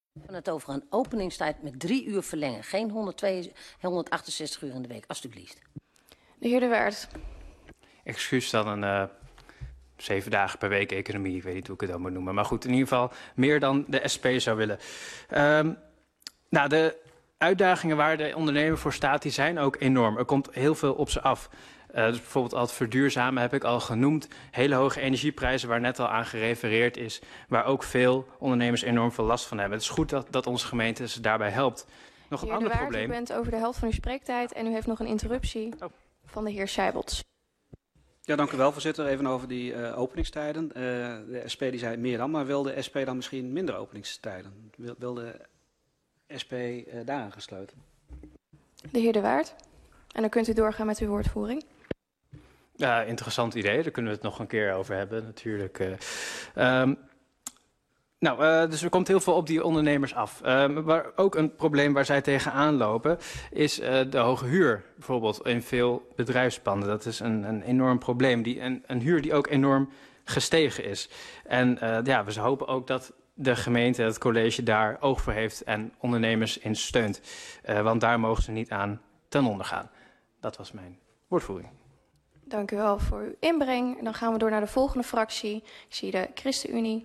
We hebben het over een openingstijd met drie uur verlengen. Geen honderdachtenzestig uur in de week, alstublieft. De heer De Waard. Excuus dan een uh, zeven dagen per week economie. Ik weet niet hoe ik het dan moet noemen. Maar goed, in ieder geval meer dan de S P zou willen. Um, nou, de uitdagingen waar de ondernemer voor staat, die zijn ook enorm. Er komt heel veel op ze af. Uh, dus bijvoorbeeld al het verduurzamen heb ik al genoemd. Hele hoge energieprijzen waar net al aan gerefereerd is. Waar ook veel ondernemers enorm veel last van hebben. Het is goed dat, dat onze gemeente ze daarbij helpt. Nog een heer ander De Waard, probleem. U bent over de helft van uw spreektijd en u heeft nog een interruptie oh. van de heer Seibots. Ja, dank u wel, voorzitter. Even over die uh, openingstijden. Uh, de S P die zei meer dan, maar wil de S P dan misschien minder openingstijden? Wil, wil de S P uh, daaraan gesloten? De heer De Waard. En dan kunt u doorgaan met uw woordvoering. Ja, interessant idee. Daar kunnen we het nog een keer over hebben, natuurlijk. Uh, um, nou, uh, dus er komt heel veel op die ondernemers af. Um, maar ook een probleem waar zij tegenaan lopen is uh, de hoge huur. Bijvoorbeeld in veel bedrijfspanden. Dat is een, een enorm probleem. Die, een, een huur die ook enorm gestegen is. En uh, ja, we hopen ook dat de gemeente, het college daar oog voor heeft en ondernemers in steunt. Uh, want daar mogen ze niet aan ten onder gaan. Dat was mijn woordvoering. Dank u wel voor uw inbreng. En dan gaan we door naar de volgende fractie. Ik zie de ChristenUnie.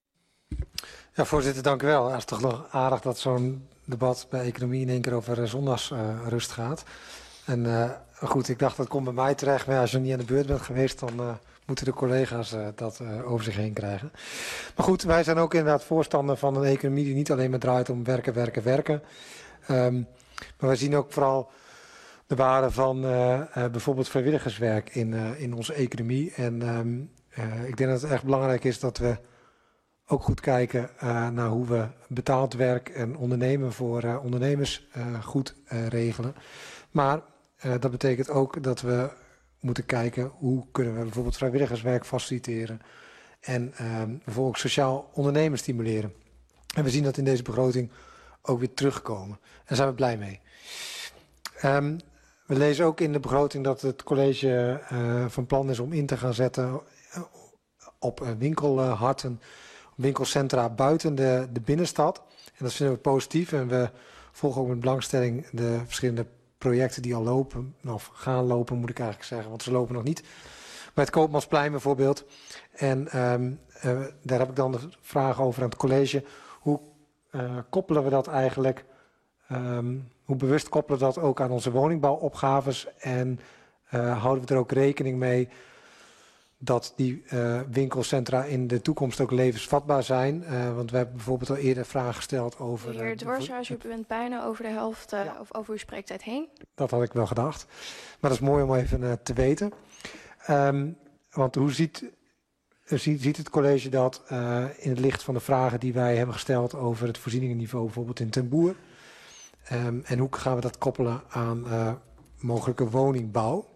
Ja, voorzitter, dank u wel. Het is toch nog aardig dat zo'n debat bij economie in één keer over uh, zondagsrust uh, gaat. En uh, goed, ik dacht dat komt bij mij terecht. Maar ja, als je niet aan de beurt bent geweest, dan uh, moeten de collega's uh, dat uh, over zich heen krijgen. Maar goed, wij zijn ook inderdaad voorstander van een economie die niet alleen maar draait om werken, werken, werken. Um, maar wij zien ook vooral de waarde van uh, uh, bijvoorbeeld vrijwilligerswerk in, uh, in onze economie. En um, uh, ik denk dat het echt belangrijk is dat we ook goed kijken uh, naar hoe we betaald werk en ondernemen voor uh, ondernemers uh, goed uh, regelen. Maar uh, dat betekent ook dat we moeten kijken hoe kunnen we bijvoorbeeld vrijwilligerswerk faciliteren. En uh, bijvoorbeeld sociaal ondernemen stimuleren. En we zien dat in deze begroting ook weer terugkomen. En daar zijn we blij mee. Um, we lezen ook in de begroting dat het college uh, van plan is om in te gaan zetten op uh, winkelharten, winkelcentra buiten de, de binnenstad. En dat vinden we positief. En we volgen ook met belangstelling de verschillende projecten die al lopen, of gaan lopen moet ik eigenlijk zeggen, want ze lopen nog niet. Bij het Koopmansplein bijvoorbeeld. En um, uh, daar heb ik dan de vraag over aan het college. Hoe uh, koppelen we dat eigenlijk? Um, hoe bewust koppelen we dat ook aan onze woningbouwopgaves? En uh, houden we er ook rekening mee dat die uh, winkelcentra in de toekomst ook levensvatbaar zijn? Uh, want we hebben bijvoorbeeld al eerder vragen gesteld over... De heer Dwarshuis, u bent bijna over de helft uh, ja. of over uw spreektijd heen. Dat had ik wel gedacht. Maar dat is mooi om even uh, te weten. Um, want hoe ziet, ziet, ziet het college dat uh, in het licht van de vragen die wij hebben gesteld over het voorzieningenniveau bijvoorbeeld in Ten Boer? Um, en hoe gaan we dat koppelen aan uh, mogelijke woningbouw?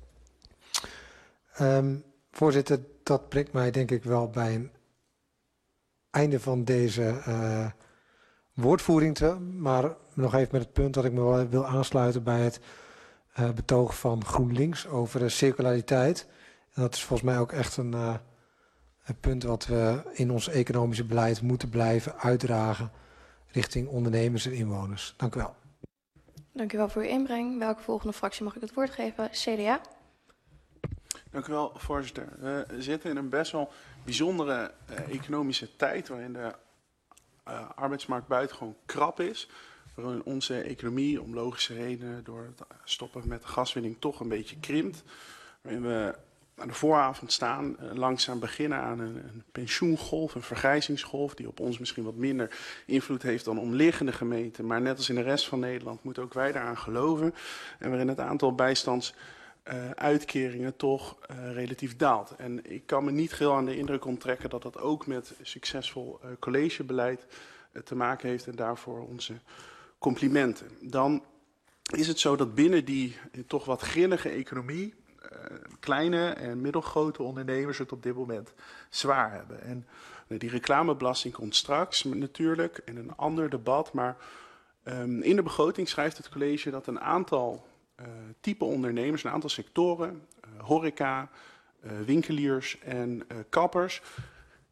Um, voorzitter, dat brengt mij denk ik wel bij een einde van deze uh, woordvoering. Te, maar nog even met het punt dat ik me wel wil aansluiten bij het uh, betoog van GroenLinks over de circulariteit. En dat is volgens mij ook echt een, uh, een punt wat we in ons economische beleid moeten blijven uitdragen richting ondernemers en inwoners. Dank u wel. Dank u wel voor uw inbreng. Welke volgende fractie mag ik het woord geven? C D A. Dank u wel, voorzitter. We zitten in een best wel bijzondere uh, economische tijd waarin de uh, arbeidsmarkt buitengewoon krap is. Waarin onze economie om logische redenen door het stoppen met de gaswinning toch een beetje krimpt. Waarin we aan de vooravond staan, uh, langzaam beginnen aan een, een pensioengolf, een vergrijzingsgolf, die op ons misschien wat minder invloed heeft dan omliggende gemeenten. Maar net als in de rest van Nederland moeten ook wij daaraan geloven. En waarin het aantal bijstandsuitkeringen uh, toch uh, relatief daalt. En ik kan me niet geheel aan de indruk onttrekken dat dat ook met succesvol uh, collegebeleid uh, te maken heeft. En daarvoor onze complimenten. Dan is het zo dat binnen die uh, toch wat grillige economie Uh, kleine en middelgrote ondernemers het op dit moment zwaar hebben. En uh, die reclamebelasting komt straks natuurlijk in een ander debat. Maar um, in de begroting schrijft het college dat een aantal uh, type ondernemers, een aantal sectoren, uh, horeca, uh, winkeliers en uh, kappers,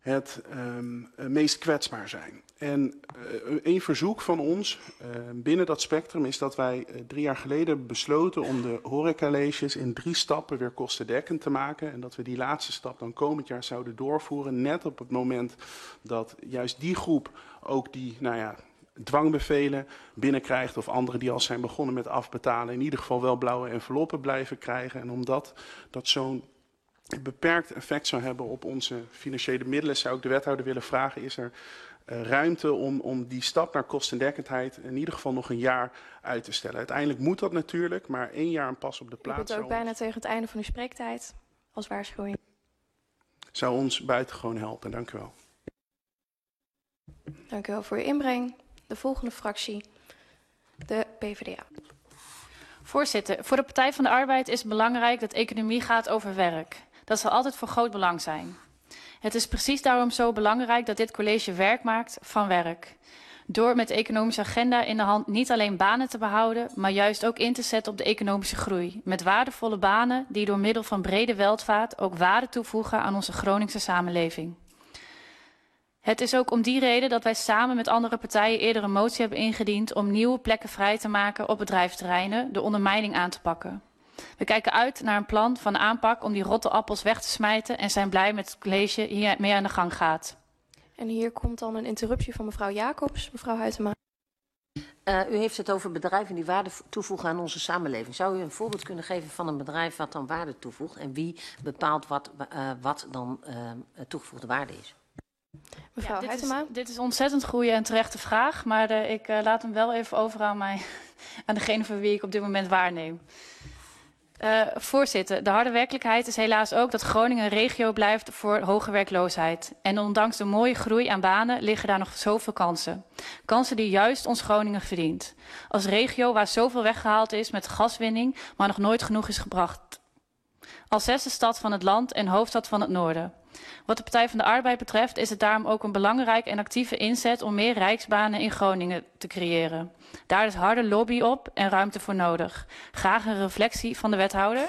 het um, meest kwetsbaar zijn. En uh, een verzoek van ons uh, binnen dat spectrum is dat wij uh, drie jaar geleden besloten om de horecaleges in drie stappen weer kostendekkend te maken. En dat we die laatste stap dan komend jaar zouden doorvoeren. Net op het moment dat juist die groep ook die, nou ja, dwangbevelen binnenkrijgt of anderen die al zijn begonnen met afbetalen in ieder geval wel blauwe enveloppen blijven krijgen. En omdat dat zo'n beperkt effect zou hebben op onze financiële middelen, zou ik de wethouder willen vragen, is er uh, ruimte om, om die stap naar kostendekkendheid in ieder geval nog een jaar uit te stellen. Uiteindelijk moet dat natuurlijk, maar één jaar een pas op de plaats. U bent ook bijna ons... tegen het einde van uw spreektijd als waarschuwing. Zou ons buitengewoon helpen. Dank u wel. Dank u wel voor uw inbreng. De volgende fractie, de P V D A. Voorzitter, voor de Partij van de Arbeid is het belangrijk dat economie gaat over werk. Dat zal altijd van groot belang zijn. Het is precies daarom zo belangrijk dat dit college werk maakt van werk. Door met de economische agenda in de hand niet alleen banen te behouden, maar juist ook in te zetten op de economische groei. Met waardevolle banen die door middel van brede welvaart ook waarde toevoegen aan onze Groningse samenleving. Het is ook om die reden dat wij samen met andere partijen eerder een motie hebben ingediend om nieuwe plekken vrij te maken op bedrijfsterreinen, de ondermijning aan te pakken. We kijken uit naar een plan van aanpak om die rotte appels weg te smijten en zijn blij met het college hiermee aan de gang gaat. En hier komt dan een interruptie van mevrouw Jacobs. Mevrouw Huytema. Uh, u heeft het over bedrijven die waarde toevoegen aan onze samenleving. Zou u een voorbeeld kunnen geven van een bedrijf wat dan waarde toevoegt en wie bepaalt wat, uh, wat dan uh, toegevoegde waarde is? Mevrouw ja, dit, is, Huytema. dit is een ontzettend goede en terechte vraag, maar uh, ik uh, laat hem wel even over aan, mij, aan degene voor wie ik op dit moment waarneem. Uh, voorzitter, de harde werkelijkheid is helaas ook dat Groningen een regio blijft voor hoge werkloosheid. En ondanks de mooie groei aan banen liggen daar nog zoveel kansen. Kansen die juist ons Groningen verdient. Als regio waar zoveel weggehaald is met gaswinning, maar nog nooit genoeg is gebracht. Als zesde stad van het land en hoofdstad van het noorden. Wat de Partij van de Arbeid betreft is het daarom ook een belangrijke en actieve inzet om meer rijksbanen in Groningen te creëren. Daar is harde lobby op en ruimte voor nodig. Graag een reflectie van de wethouder.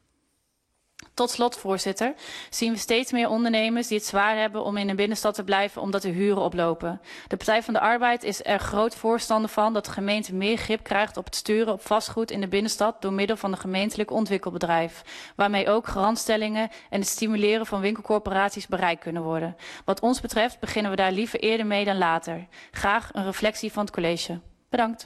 Tot slot, voorzitter, zien we steeds meer ondernemers die het zwaar hebben om in een binnenstad te blijven omdat de huren oplopen. De Partij van de Arbeid is er groot voorstander van dat de gemeente meer grip krijgt op het sturen op vastgoed in de binnenstad door middel van een gemeentelijk ontwikkelbedrijf, waarmee ook garantstellingen en het stimuleren van winkelcorporaties bereikt kunnen worden. Wat ons betreft beginnen we daar liever eerder mee dan later. Graag een reflectie van het college. Bedankt.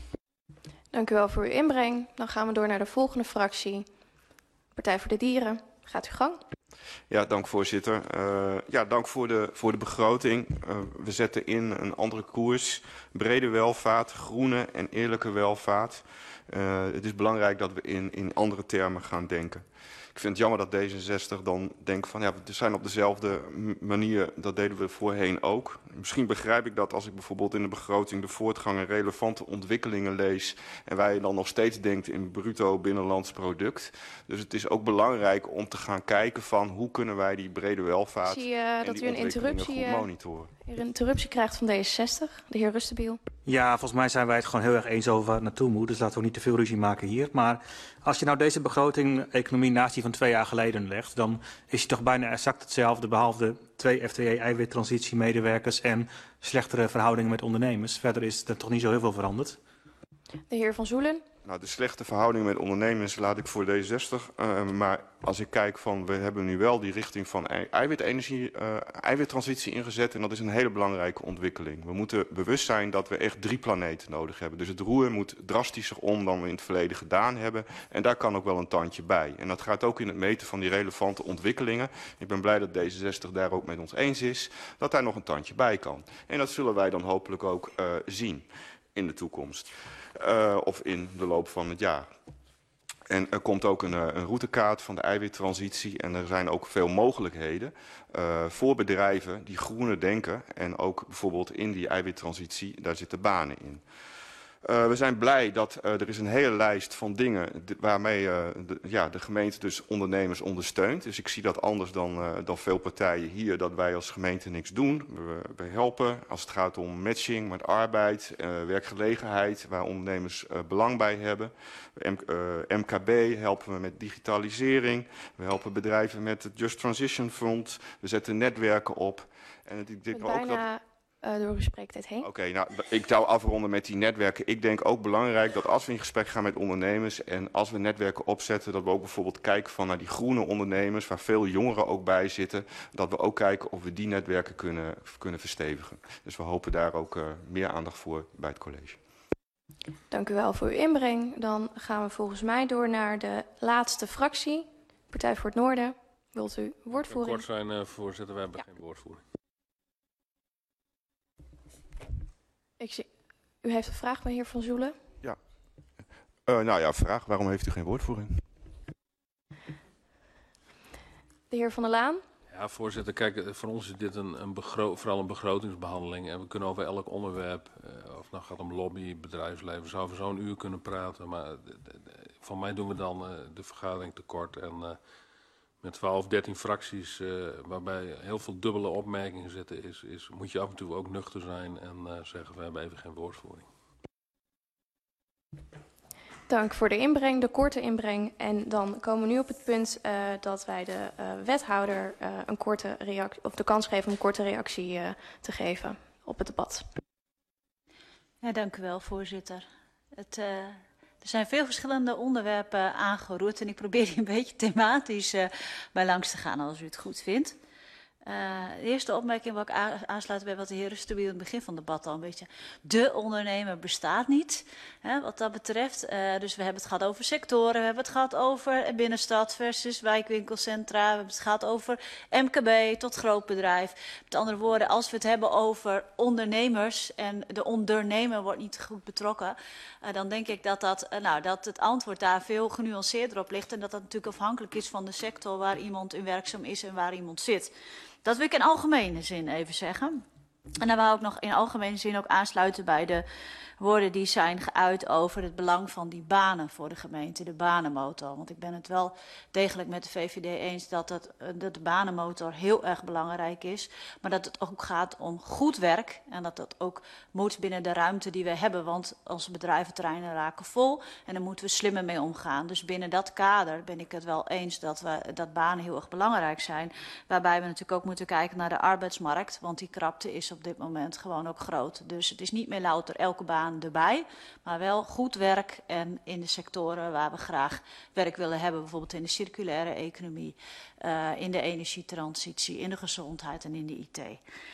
Dank u wel voor uw inbreng. Dan gaan we door naar de volgende fractie. Partij voor de Dieren, gaat uw gang. Ja, dank voorzitter. Uh, ja, dank voor de, voor de begroting. Uh, we zetten in een andere koers. Brede welvaart, groene en eerlijke welvaart. Uh, het is belangrijk dat we in, in andere termen gaan denken. Ik vind het jammer dat D zesenzestig dan denkt van ja, we zijn op dezelfde manier, dat deden we voorheen ook. Misschien begrijp ik dat als ik bijvoorbeeld in de begroting de voortgang en relevante ontwikkelingen lees en wij dan nog steeds denkt in bruto binnenlands product. Dus het is ook belangrijk om te gaan kijken van hoe kunnen wij die brede welvaart Zie, uh, en dat die u een ontwikkelingen interruptie, goed uh, monitoren. Een interruptie krijgt van D zesenzestig, de heer Rustenbiel. Ja, volgens mij zijn wij het gewoon heel erg eens over waar het naartoe moet. Dus laten we niet te veel ruzie maken hier. Maar als je nou deze begroting economie naast die van twee jaar geleden legt, dan is die toch bijna exact hetzelfde, behalve twee F T E-eiwittransitiemedewerkers en slechtere verhoudingen met ondernemers. Verder is er toch niet zo heel veel veranderd. De heer Van Zoelen. Nou, de slechte verhoudingen met ondernemers laat ik voor D zesenzestig. Uh, maar als ik kijk van, we hebben nu wel die richting van eiwitenergie, uh, eiwittransitie ingezet. En dat is een hele belangrijke ontwikkeling. We moeten bewust zijn dat we echt drie planeten nodig hebben. Dus het roer moet drastischer om dan we in het verleden gedaan hebben. En daar kan ook wel een tandje bij. En dat gaat ook in het meten van die relevante ontwikkelingen. Ik ben blij dat D zesenzestig daar ook met ons eens is. Dat daar nog een tandje bij kan. En dat zullen wij dan hopelijk ook uh, zien in de toekomst. Uh, of in de loop van het jaar. En er komt ook een, een routekaart van de eiwittransitie en er zijn ook veel mogelijkheden uh, voor bedrijven die groener denken en ook bijvoorbeeld in die eiwittransitie, daar zitten banen in. Uh, we zijn blij dat uh, er is een hele lijst van dingen waarmee uh, de, ja, de gemeente dus ondernemers ondersteunt. Dus ik zie dat anders dan, uh, dan veel partijen hier, dat wij als gemeente niks doen. We, we helpen als het gaat om matching met arbeid, uh, werkgelegenheid, waar ondernemers uh, belang bij hebben. M, uh, M K B helpen we met digitalisering. We helpen bedrijven met het Just Transition Fund. We zetten netwerken op. En het, ik denk ook bijna... dat... Uh, door uw spreektijd heen. Oké, okay, nou, ik zou afronden met die netwerken. Ik denk ook belangrijk dat als we in gesprek gaan met ondernemers en als we netwerken opzetten, dat we ook bijvoorbeeld kijken van naar die groene ondernemers, waar veel jongeren ook bij zitten, dat we ook kijken of we die netwerken kunnen, kunnen verstevigen. Dus we hopen daar ook uh, meer aandacht voor bij het college. Dank u wel voor uw inbreng. Dan gaan we volgens mij door naar de laatste fractie, Partij voor het Noorden. Wilt u woordvoering? Kort zijn, uh, voorzitter, we hebben ja. geen woordvoering. Ik zie, u heeft een vraag, meneer Van Zoelen? Ja. Uh, nou ja, vraag. Waarom heeft u geen woordvoering? De heer Van der Laan? Ja, voorzitter. Kijk, voor ons is dit een, een vooral een begrotingsbehandeling. En we kunnen over elk onderwerp, uh, of het nou gaat om lobby, bedrijfsleven, zouden we zo'n uur kunnen praten. Maar de, de, de, van mij doen we dan uh, de vergadering tekort. En uh, met twaalf, dertien fracties, uh, waarbij heel veel dubbele opmerkingen zitten, is, is, moet je af en toe ook nuchter zijn en uh, zeggen, we hebben even geen woordvoering. Dank voor de inbreng, de korte inbreng. En dan komen we nu op het punt uh, dat wij de uh, wethouder uh, een korte reactie, of de kans geven om een korte reactie uh, te geven op het debat. Ja, dank u wel, voorzitter. Het... Uh... Er zijn veel verschillende onderwerpen aangeroerd en ik probeer die een beetje thematisch uh, bij langs te gaan als u het goed vindt. Uh, de eerste opmerking wil ik aansluiten bij wat de heer Rustenbiel in het begin van het debat al een beetje. De ondernemer bestaat niet, hè, wat dat betreft. Uh, dus we hebben het gehad over sectoren, we hebben het gehad over binnenstad versus wijkwinkelcentra. We hebben het gehad over M K B tot groot bedrijf. Met andere woorden, als we het hebben over ondernemers en de ondernemer wordt niet goed betrokken, uh, dan denk ik dat, dat, uh, nou, dat het antwoord daar veel genuanceerder op ligt. En dat dat natuurlijk afhankelijk is van de sector waar iemand in werkzaam is en waar iemand zit. Dat wil ik in algemene zin even zeggen. En dan wou ik nog in algemene zin ook aansluiten bij de woorden die zijn geuit over het belang van die banen voor de gemeente, de banenmotor. Want ik ben het wel degelijk met de V V D eens dat, het, dat de banenmotor heel erg belangrijk is. Maar dat het ook gaat om goed werk en dat dat ook moet binnen de ruimte die we hebben. Want onze bedrijventerreinen raken vol en daar moeten we slimmer mee omgaan. Dus binnen dat kader ben ik het wel eens dat, we, dat banen heel erg belangrijk zijn. Waarbij we natuurlijk ook moeten kijken naar de arbeidsmarkt, want die krapte is op dit moment gewoon ook groot. Dus het is niet meer louter elke baan erbij, maar wel goed werk en in de sectoren waar we graag werk willen hebben, bijvoorbeeld in de circulaire economie, uh, in de energietransitie, in de gezondheid en in de I T.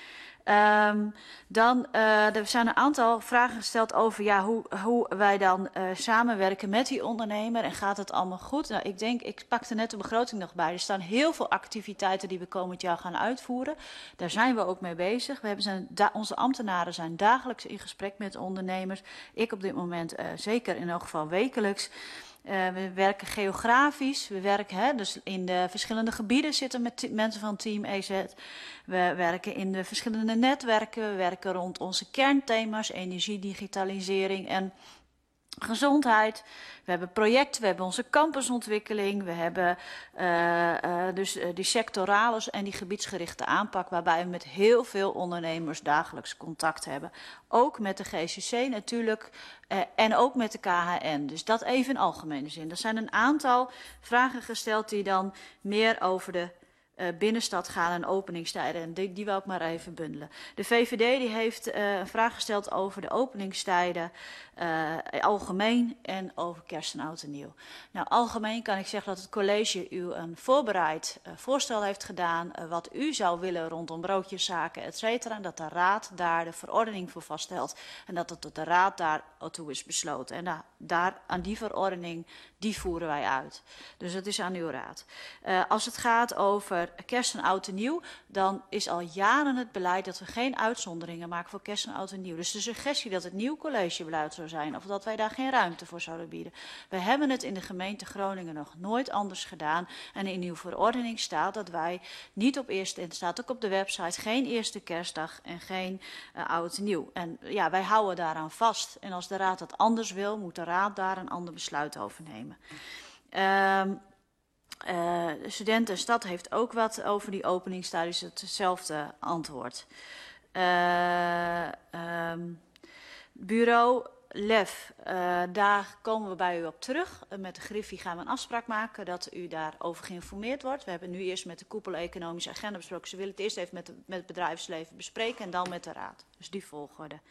Um, dan uh, er zijn een aantal vragen gesteld over ja, hoe, hoe wij dan uh, samenwerken met die ondernemer en gaat het allemaal goed? Nou, ik denk, ik pakte net de begroting nog bij. Er staan heel veel activiteiten die we komend jaar gaan uitvoeren. Daar zijn we ook mee bezig. We hebben zijn, da, onze ambtenaren zijn dagelijks in gesprek met ondernemers. Ik op dit moment uh, zeker in elk geval wekelijks. Uh, we werken geografisch, we werken hè, dus in de verschillende gebieden zitten met mensen van Team E Z. We werken in de verschillende netwerken, we werken rond onze kernthema's, energie, digitalisering en gezondheid. We hebben projecten, we hebben onze campusontwikkeling, we hebben uh, uh, dus uh, die sectorale en die gebiedsgerichte aanpak, waarbij we met heel veel ondernemers dagelijks contact hebben. Ook met de G C C natuurlijk uh, en ook met de K H N. Dus dat even in algemene zin. Er zijn een aantal vragen gesteld die dan meer over de Uh, binnenstad gaan en openingstijden. En die, die wil ik maar even bundelen. De V V D die heeft uh, een vraag gesteld over de openingstijden uh, algemeen en over kerst en oud en nieuw. Nou, algemeen kan ik zeggen dat het college u een voorbereid uh, voorstel heeft gedaan uh, wat u zou willen rondom broodjeszaken, et cetera. En dat de raad daar de verordening voor vaststelt en dat het tot de raad daar toe is besloten. En uh, daar aan die verordening, die voeren wij uit. Dus dat is aan uw raad. Uh, als het gaat over over kerst en oud en nieuw, dan is al jaren het beleid dat we geen uitzonderingen maken voor kerst en oud en nieuw. Dus de suggestie dat het nieuw collegebeleid zou zijn of dat wij daar geen ruimte voor zouden bieden. We hebben het in de gemeente Groningen nog nooit anders gedaan. En in uw verordening staat dat wij niet op eerste, en het staat ook op de website, geen eerste kerstdag en geen uh, oud en nieuw. En ja, wij houden daaraan vast. En als de raad dat anders wil, moet de raad daar een ander besluit over nemen. Um, Uh, de Studentenstad heeft ook wat over die openingstijden, dus hetzelfde antwoord. Uh, um, bureau L E F, uh, daar komen we bij u op terug. Uh, met de Griffie gaan we een afspraak maken dat u daarover geïnformeerd wordt. We hebben nu eerst met de koepel economische agenda besproken. Ze willen het eerst even met, de, met het bedrijfsleven bespreken en dan met de raad. Dus die volgorde.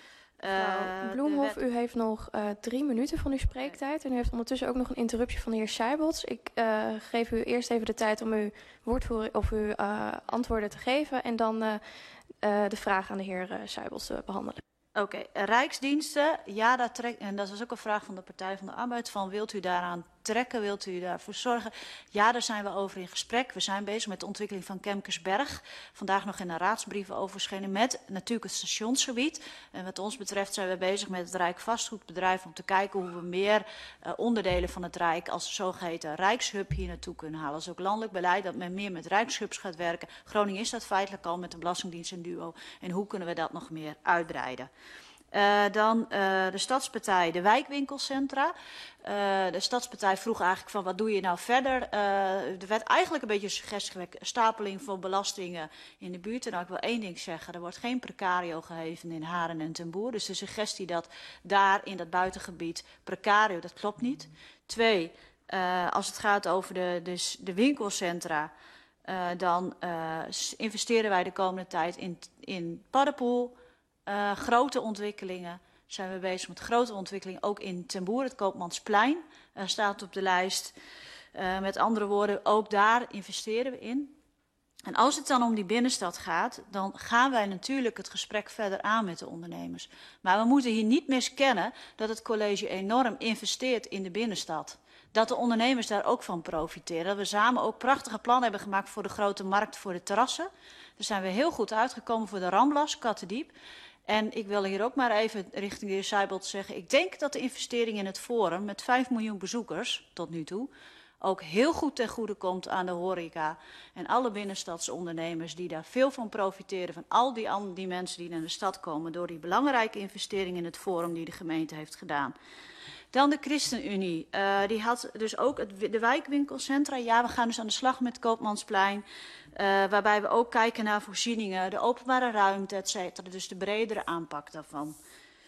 Mevrouw Bloemhof, u heeft nog uh, drie minuten van uw spreektijd. En u heeft ondertussen ook nog een interruptie van de heer Seibold. Ik uh, geef u eerst even de tijd om uw woordvoering of uw uh, antwoorden te geven. En dan uh, uh, de vraag aan de heer uh, Seibold te behandelen. Oké, okay, Rijksdiensten, ja, dat trek, en dat is ook een vraag van de Partij van de Arbeid, van wilt u daaraan trekken, wilt u daarvoor zorgen? Ja, daar zijn we over in gesprek. We zijn bezig met de ontwikkeling van Kemkersberg. Vandaag nog in een raadsbrief over verschenen met natuurlijk het stationsgebied. En wat ons betreft zijn we bezig met het Rijk Vastgoedbedrijf om te kijken hoe we meer uh, onderdelen van het Rijk als zogeheten Rijkshub hier naartoe kunnen halen. Dat is ook landelijk beleid dat men meer met Rijkshubs gaat werken. Groningen is dat feitelijk al met de Belastingdienst en Duo. En hoe kunnen we dat nog meer uitbreiden? Uh, dan uh, de Stadspartij, de wijkwinkelcentra. Uh, de Stadspartij vroeg eigenlijk van wat doe je nou verder? Uh, er werd eigenlijk een beetje een suggestie, stapeling van belastingen in de buurt. En nou, ik wil één ding zeggen, er wordt geen precario geheven in Haren en Ten Boer. Dus de suggestie dat daar in dat buitengebied precario, dat klopt niet. Twee, uh, als het gaat over de, de, de winkelcentra, uh, dan uh, investeren wij de komende tijd in, in Paddenpoel. Uh, grote ontwikkelingen, zijn we bezig met grote ontwikkelingen, ook in Ten Boer, het Koopmansplein, uh, staat op de lijst. Uh, met andere woorden, ook daar investeren we in. En als het dan om die binnenstad gaat, dan gaan wij natuurlijk het gesprek verder aan met de ondernemers. Maar we moeten hier niet miskennen dat het college enorm investeert in de binnenstad. Dat de ondernemers daar ook van profiteren. Dat we samen ook prachtige plannen hebben gemaakt voor de grote markt, voor de terrassen. Daar zijn we heel goed uitgekomen voor de Ramblas, Kattendiep. En ik wil hier ook maar even richting de heer Seibold zeggen. Ik denk dat de investering in het Forum met vijf miljoen bezoekers tot nu toe ook heel goed ten goede komt aan de horeca en alle binnenstadsondernemers die daar veel van profiteren. Van al die, die mensen die naar de stad komen door die belangrijke investering in het Forum die de gemeente heeft gedaan. Dan de ChristenUnie. Uh, die had dus ook het, de wijkwinkelcentra. Ja, we gaan dus aan de slag met Koopmansplein. Uh, waarbij we ook kijken naar voorzieningen, de openbare ruimte, et cetera. Dus de bredere aanpak daarvan. Uh,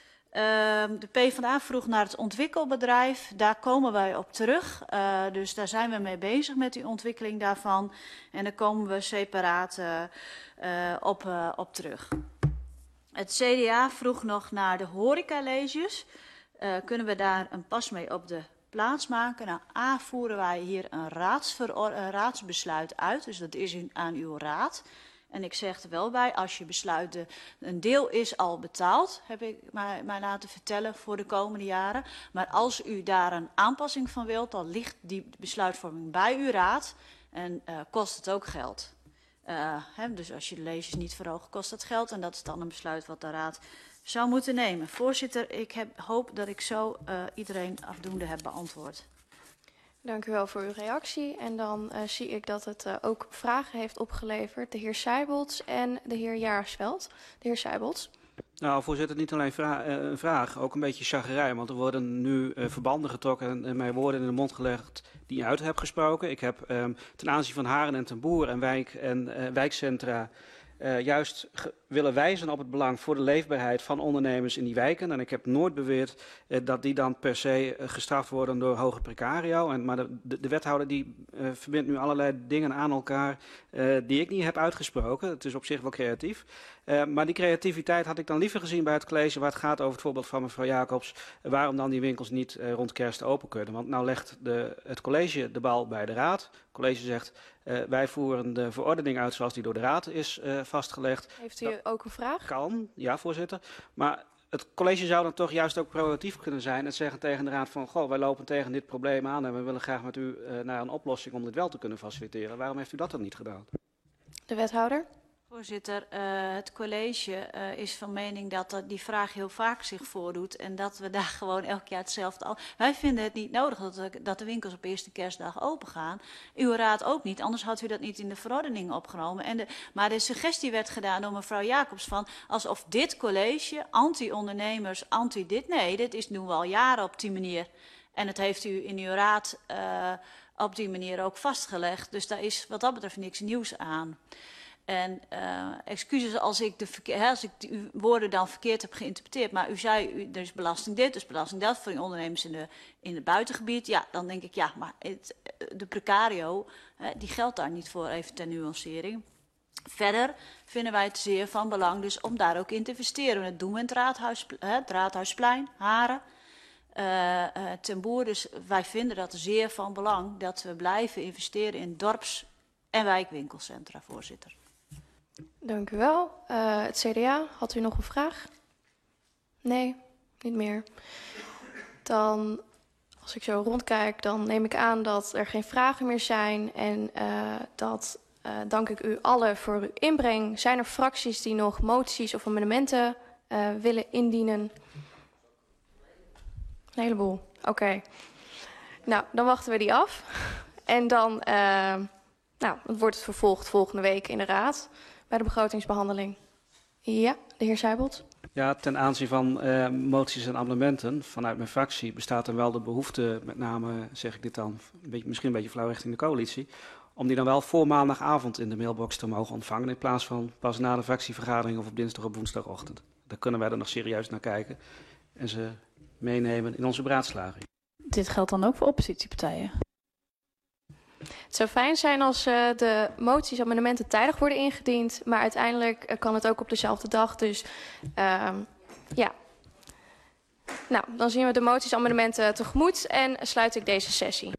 de PvdA vroeg naar het ontwikkelbedrijf. Daar komen wij op terug. Uh, dus daar zijn we mee bezig met die ontwikkeling daarvan. En daar komen we separaat uh, uh, op, uh, op terug. Het C D A vroeg nog naar de horecaleges. Uh, kunnen we daar een pas mee op de plaats maken? Nou, A, voeren wij hier een, een raadsbesluit uit, dus dat is in, aan uw raad. En ik zeg er wel bij, als je besluit, de, een deel is al betaald, heb ik mij, mij laten vertellen, voor de komende jaren. Maar als u daar een aanpassing van wilt, dan ligt die besluitvorming bij uw raad en uh, kost het ook geld. Uh, hè, dus als je de leges niet verhoogt, kost dat geld en dat is dan een besluit wat de raad zou moeten nemen. Voorzitter, ik heb, hoop dat ik zo uh, iedereen afdoende heb beantwoord. Dank u wel voor uw reactie. En dan uh, zie ik dat het uh, ook vragen heeft opgeleverd. De heer Seibolds en de heer Jaarsveld. De heer Seibolds. Nou, voorzitter, niet alleen vra uh, een vraag, ook een beetje chagrijn. Want er worden nu uh, verbanden getrokken en, en mij woorden in de mond gelegd die je uit hebt gesproken. Ik heb um, ten aanzien van Haren en Ten Boer en, wijk en uh, wijkcentra Uh, juist willen wijzen op het belang voor de leefbaarheid van ondernemers in die wijken. En ik heb nooit beweerd uh, dat die dan per se uh, gestraft worden door hoge precario. En, maar de, de, de wethouder die uh, verbindt nu allerlei dingen aan elkaar uh, die ik niet heb uitgesproken. Het is op zich wel creatief. Uh, maar die creativiteit had ik dan liever gezien bij het college waar het gaat over het voorbeeld van mevrouw Jacobs. Uh, waarom dan die winkels niet uh, rond kerst open kunnen. Want nou legt de, het college de bal bij de raad. Het college zegt uh, wij voeren de verordening uit zoals die door de raad is uh, vastgelegd. Heeft u ook een vraag? Kan, ja voorzitter. Maar het college zou dan toch juist ook proactief kunnen zijn en zeggen tegen de raad van, goh, wij lopen tegen dit probleem aan en we willen graag met u uh, naar een oplossing om dit wel te kunnen faciliteren. Waarom heeft u dat dan niet gedaan? De wethouder. Voorzitter, uh, het college uh, is van mening dat uh, die vraag heel vaak zich voordoet en dat we daar gewoon elk jaar hetzelfde al. Wij vinden het niet nodig dat de, dat de winkels op eerste kerstdag open gaan. Uw raad ook niet, anders had u dat niet in de verordening opgenomen. En de, maar de suggestie werd gedaan door mevrouw Jacobs van alsof dit college anti-ondernemers, anti-dit. Nee, dit is, doen we al jaren op die manier. En het heeft u in uw raad uh, op die manier ook vastgelegd. Dus daar is wat dat betreft niks nieuws aan. En uh, excuses als ik, de verkeer, hè, als ik de, uw woorden dan verkeerd heb geïnterpreteerd. Maar u zei, u, er is belasting dit, er is belasting dat voor die ondernemers in, de, in het buitengebied. Ja, dan denk ik, ja, maar het, de precario, hè, die geldt daar niet voor, even ter nuancering. Verder vinden wij het zeer van belang dus om daar ook in te investeren. Dat doen we in het, Raadhuis, hè, het Raadhuisplein, Haren. Uh, uh, ten Boer, dus wij vinden dat zeer van belang dat we blijven investeren in dorps- en wijkwinkelcentra, voorzitter. Dank u wel. Uh, het C D A, had u nog een vraag? Nee, niet meer. Dan, als ik zo rondkijk, dan neem ik aan dat er geen vragen meer zijn. En uh, dat uh, dank ik u allen voor uw inbreng. Zijn er fracties die nog moties of amendementen uh, willen indienen? Een heleboel. Oké. Okay. Nou, dan wachten we die af. En dan, uh, nou, dan wordt het vervolgd volgende week in de raad bij de begrotingsbehandeling. Ja, de heer Seibold. Ja, ten aanzien van uh, moties en amendementen vanuit mijn fractie bestaat er wel de behoefte, met name zeg ik dit dan, een beetje, misschien een beetje flauw richting de coalitie, om die dan wel voor maandagavond in de mailbox te mogen ontvangen in plaats van pas na de fractievergadering of op dinsdag of woensdagochtend. Daar kunnen wij er nog serieus naar kijken en ze meenemen in onze beraadslaging. Dit geldt dan ook voor oppositiepartijen? Het zou fijn zijn als uh, de moties en amendementen tijdig worden ingediend, maar uiteindelijk uh, kan het ook op dezelfde dag. Dus uh, ja. Nou, dan zien we de moties en amendementen tegemoet en sluit ik deze sessie.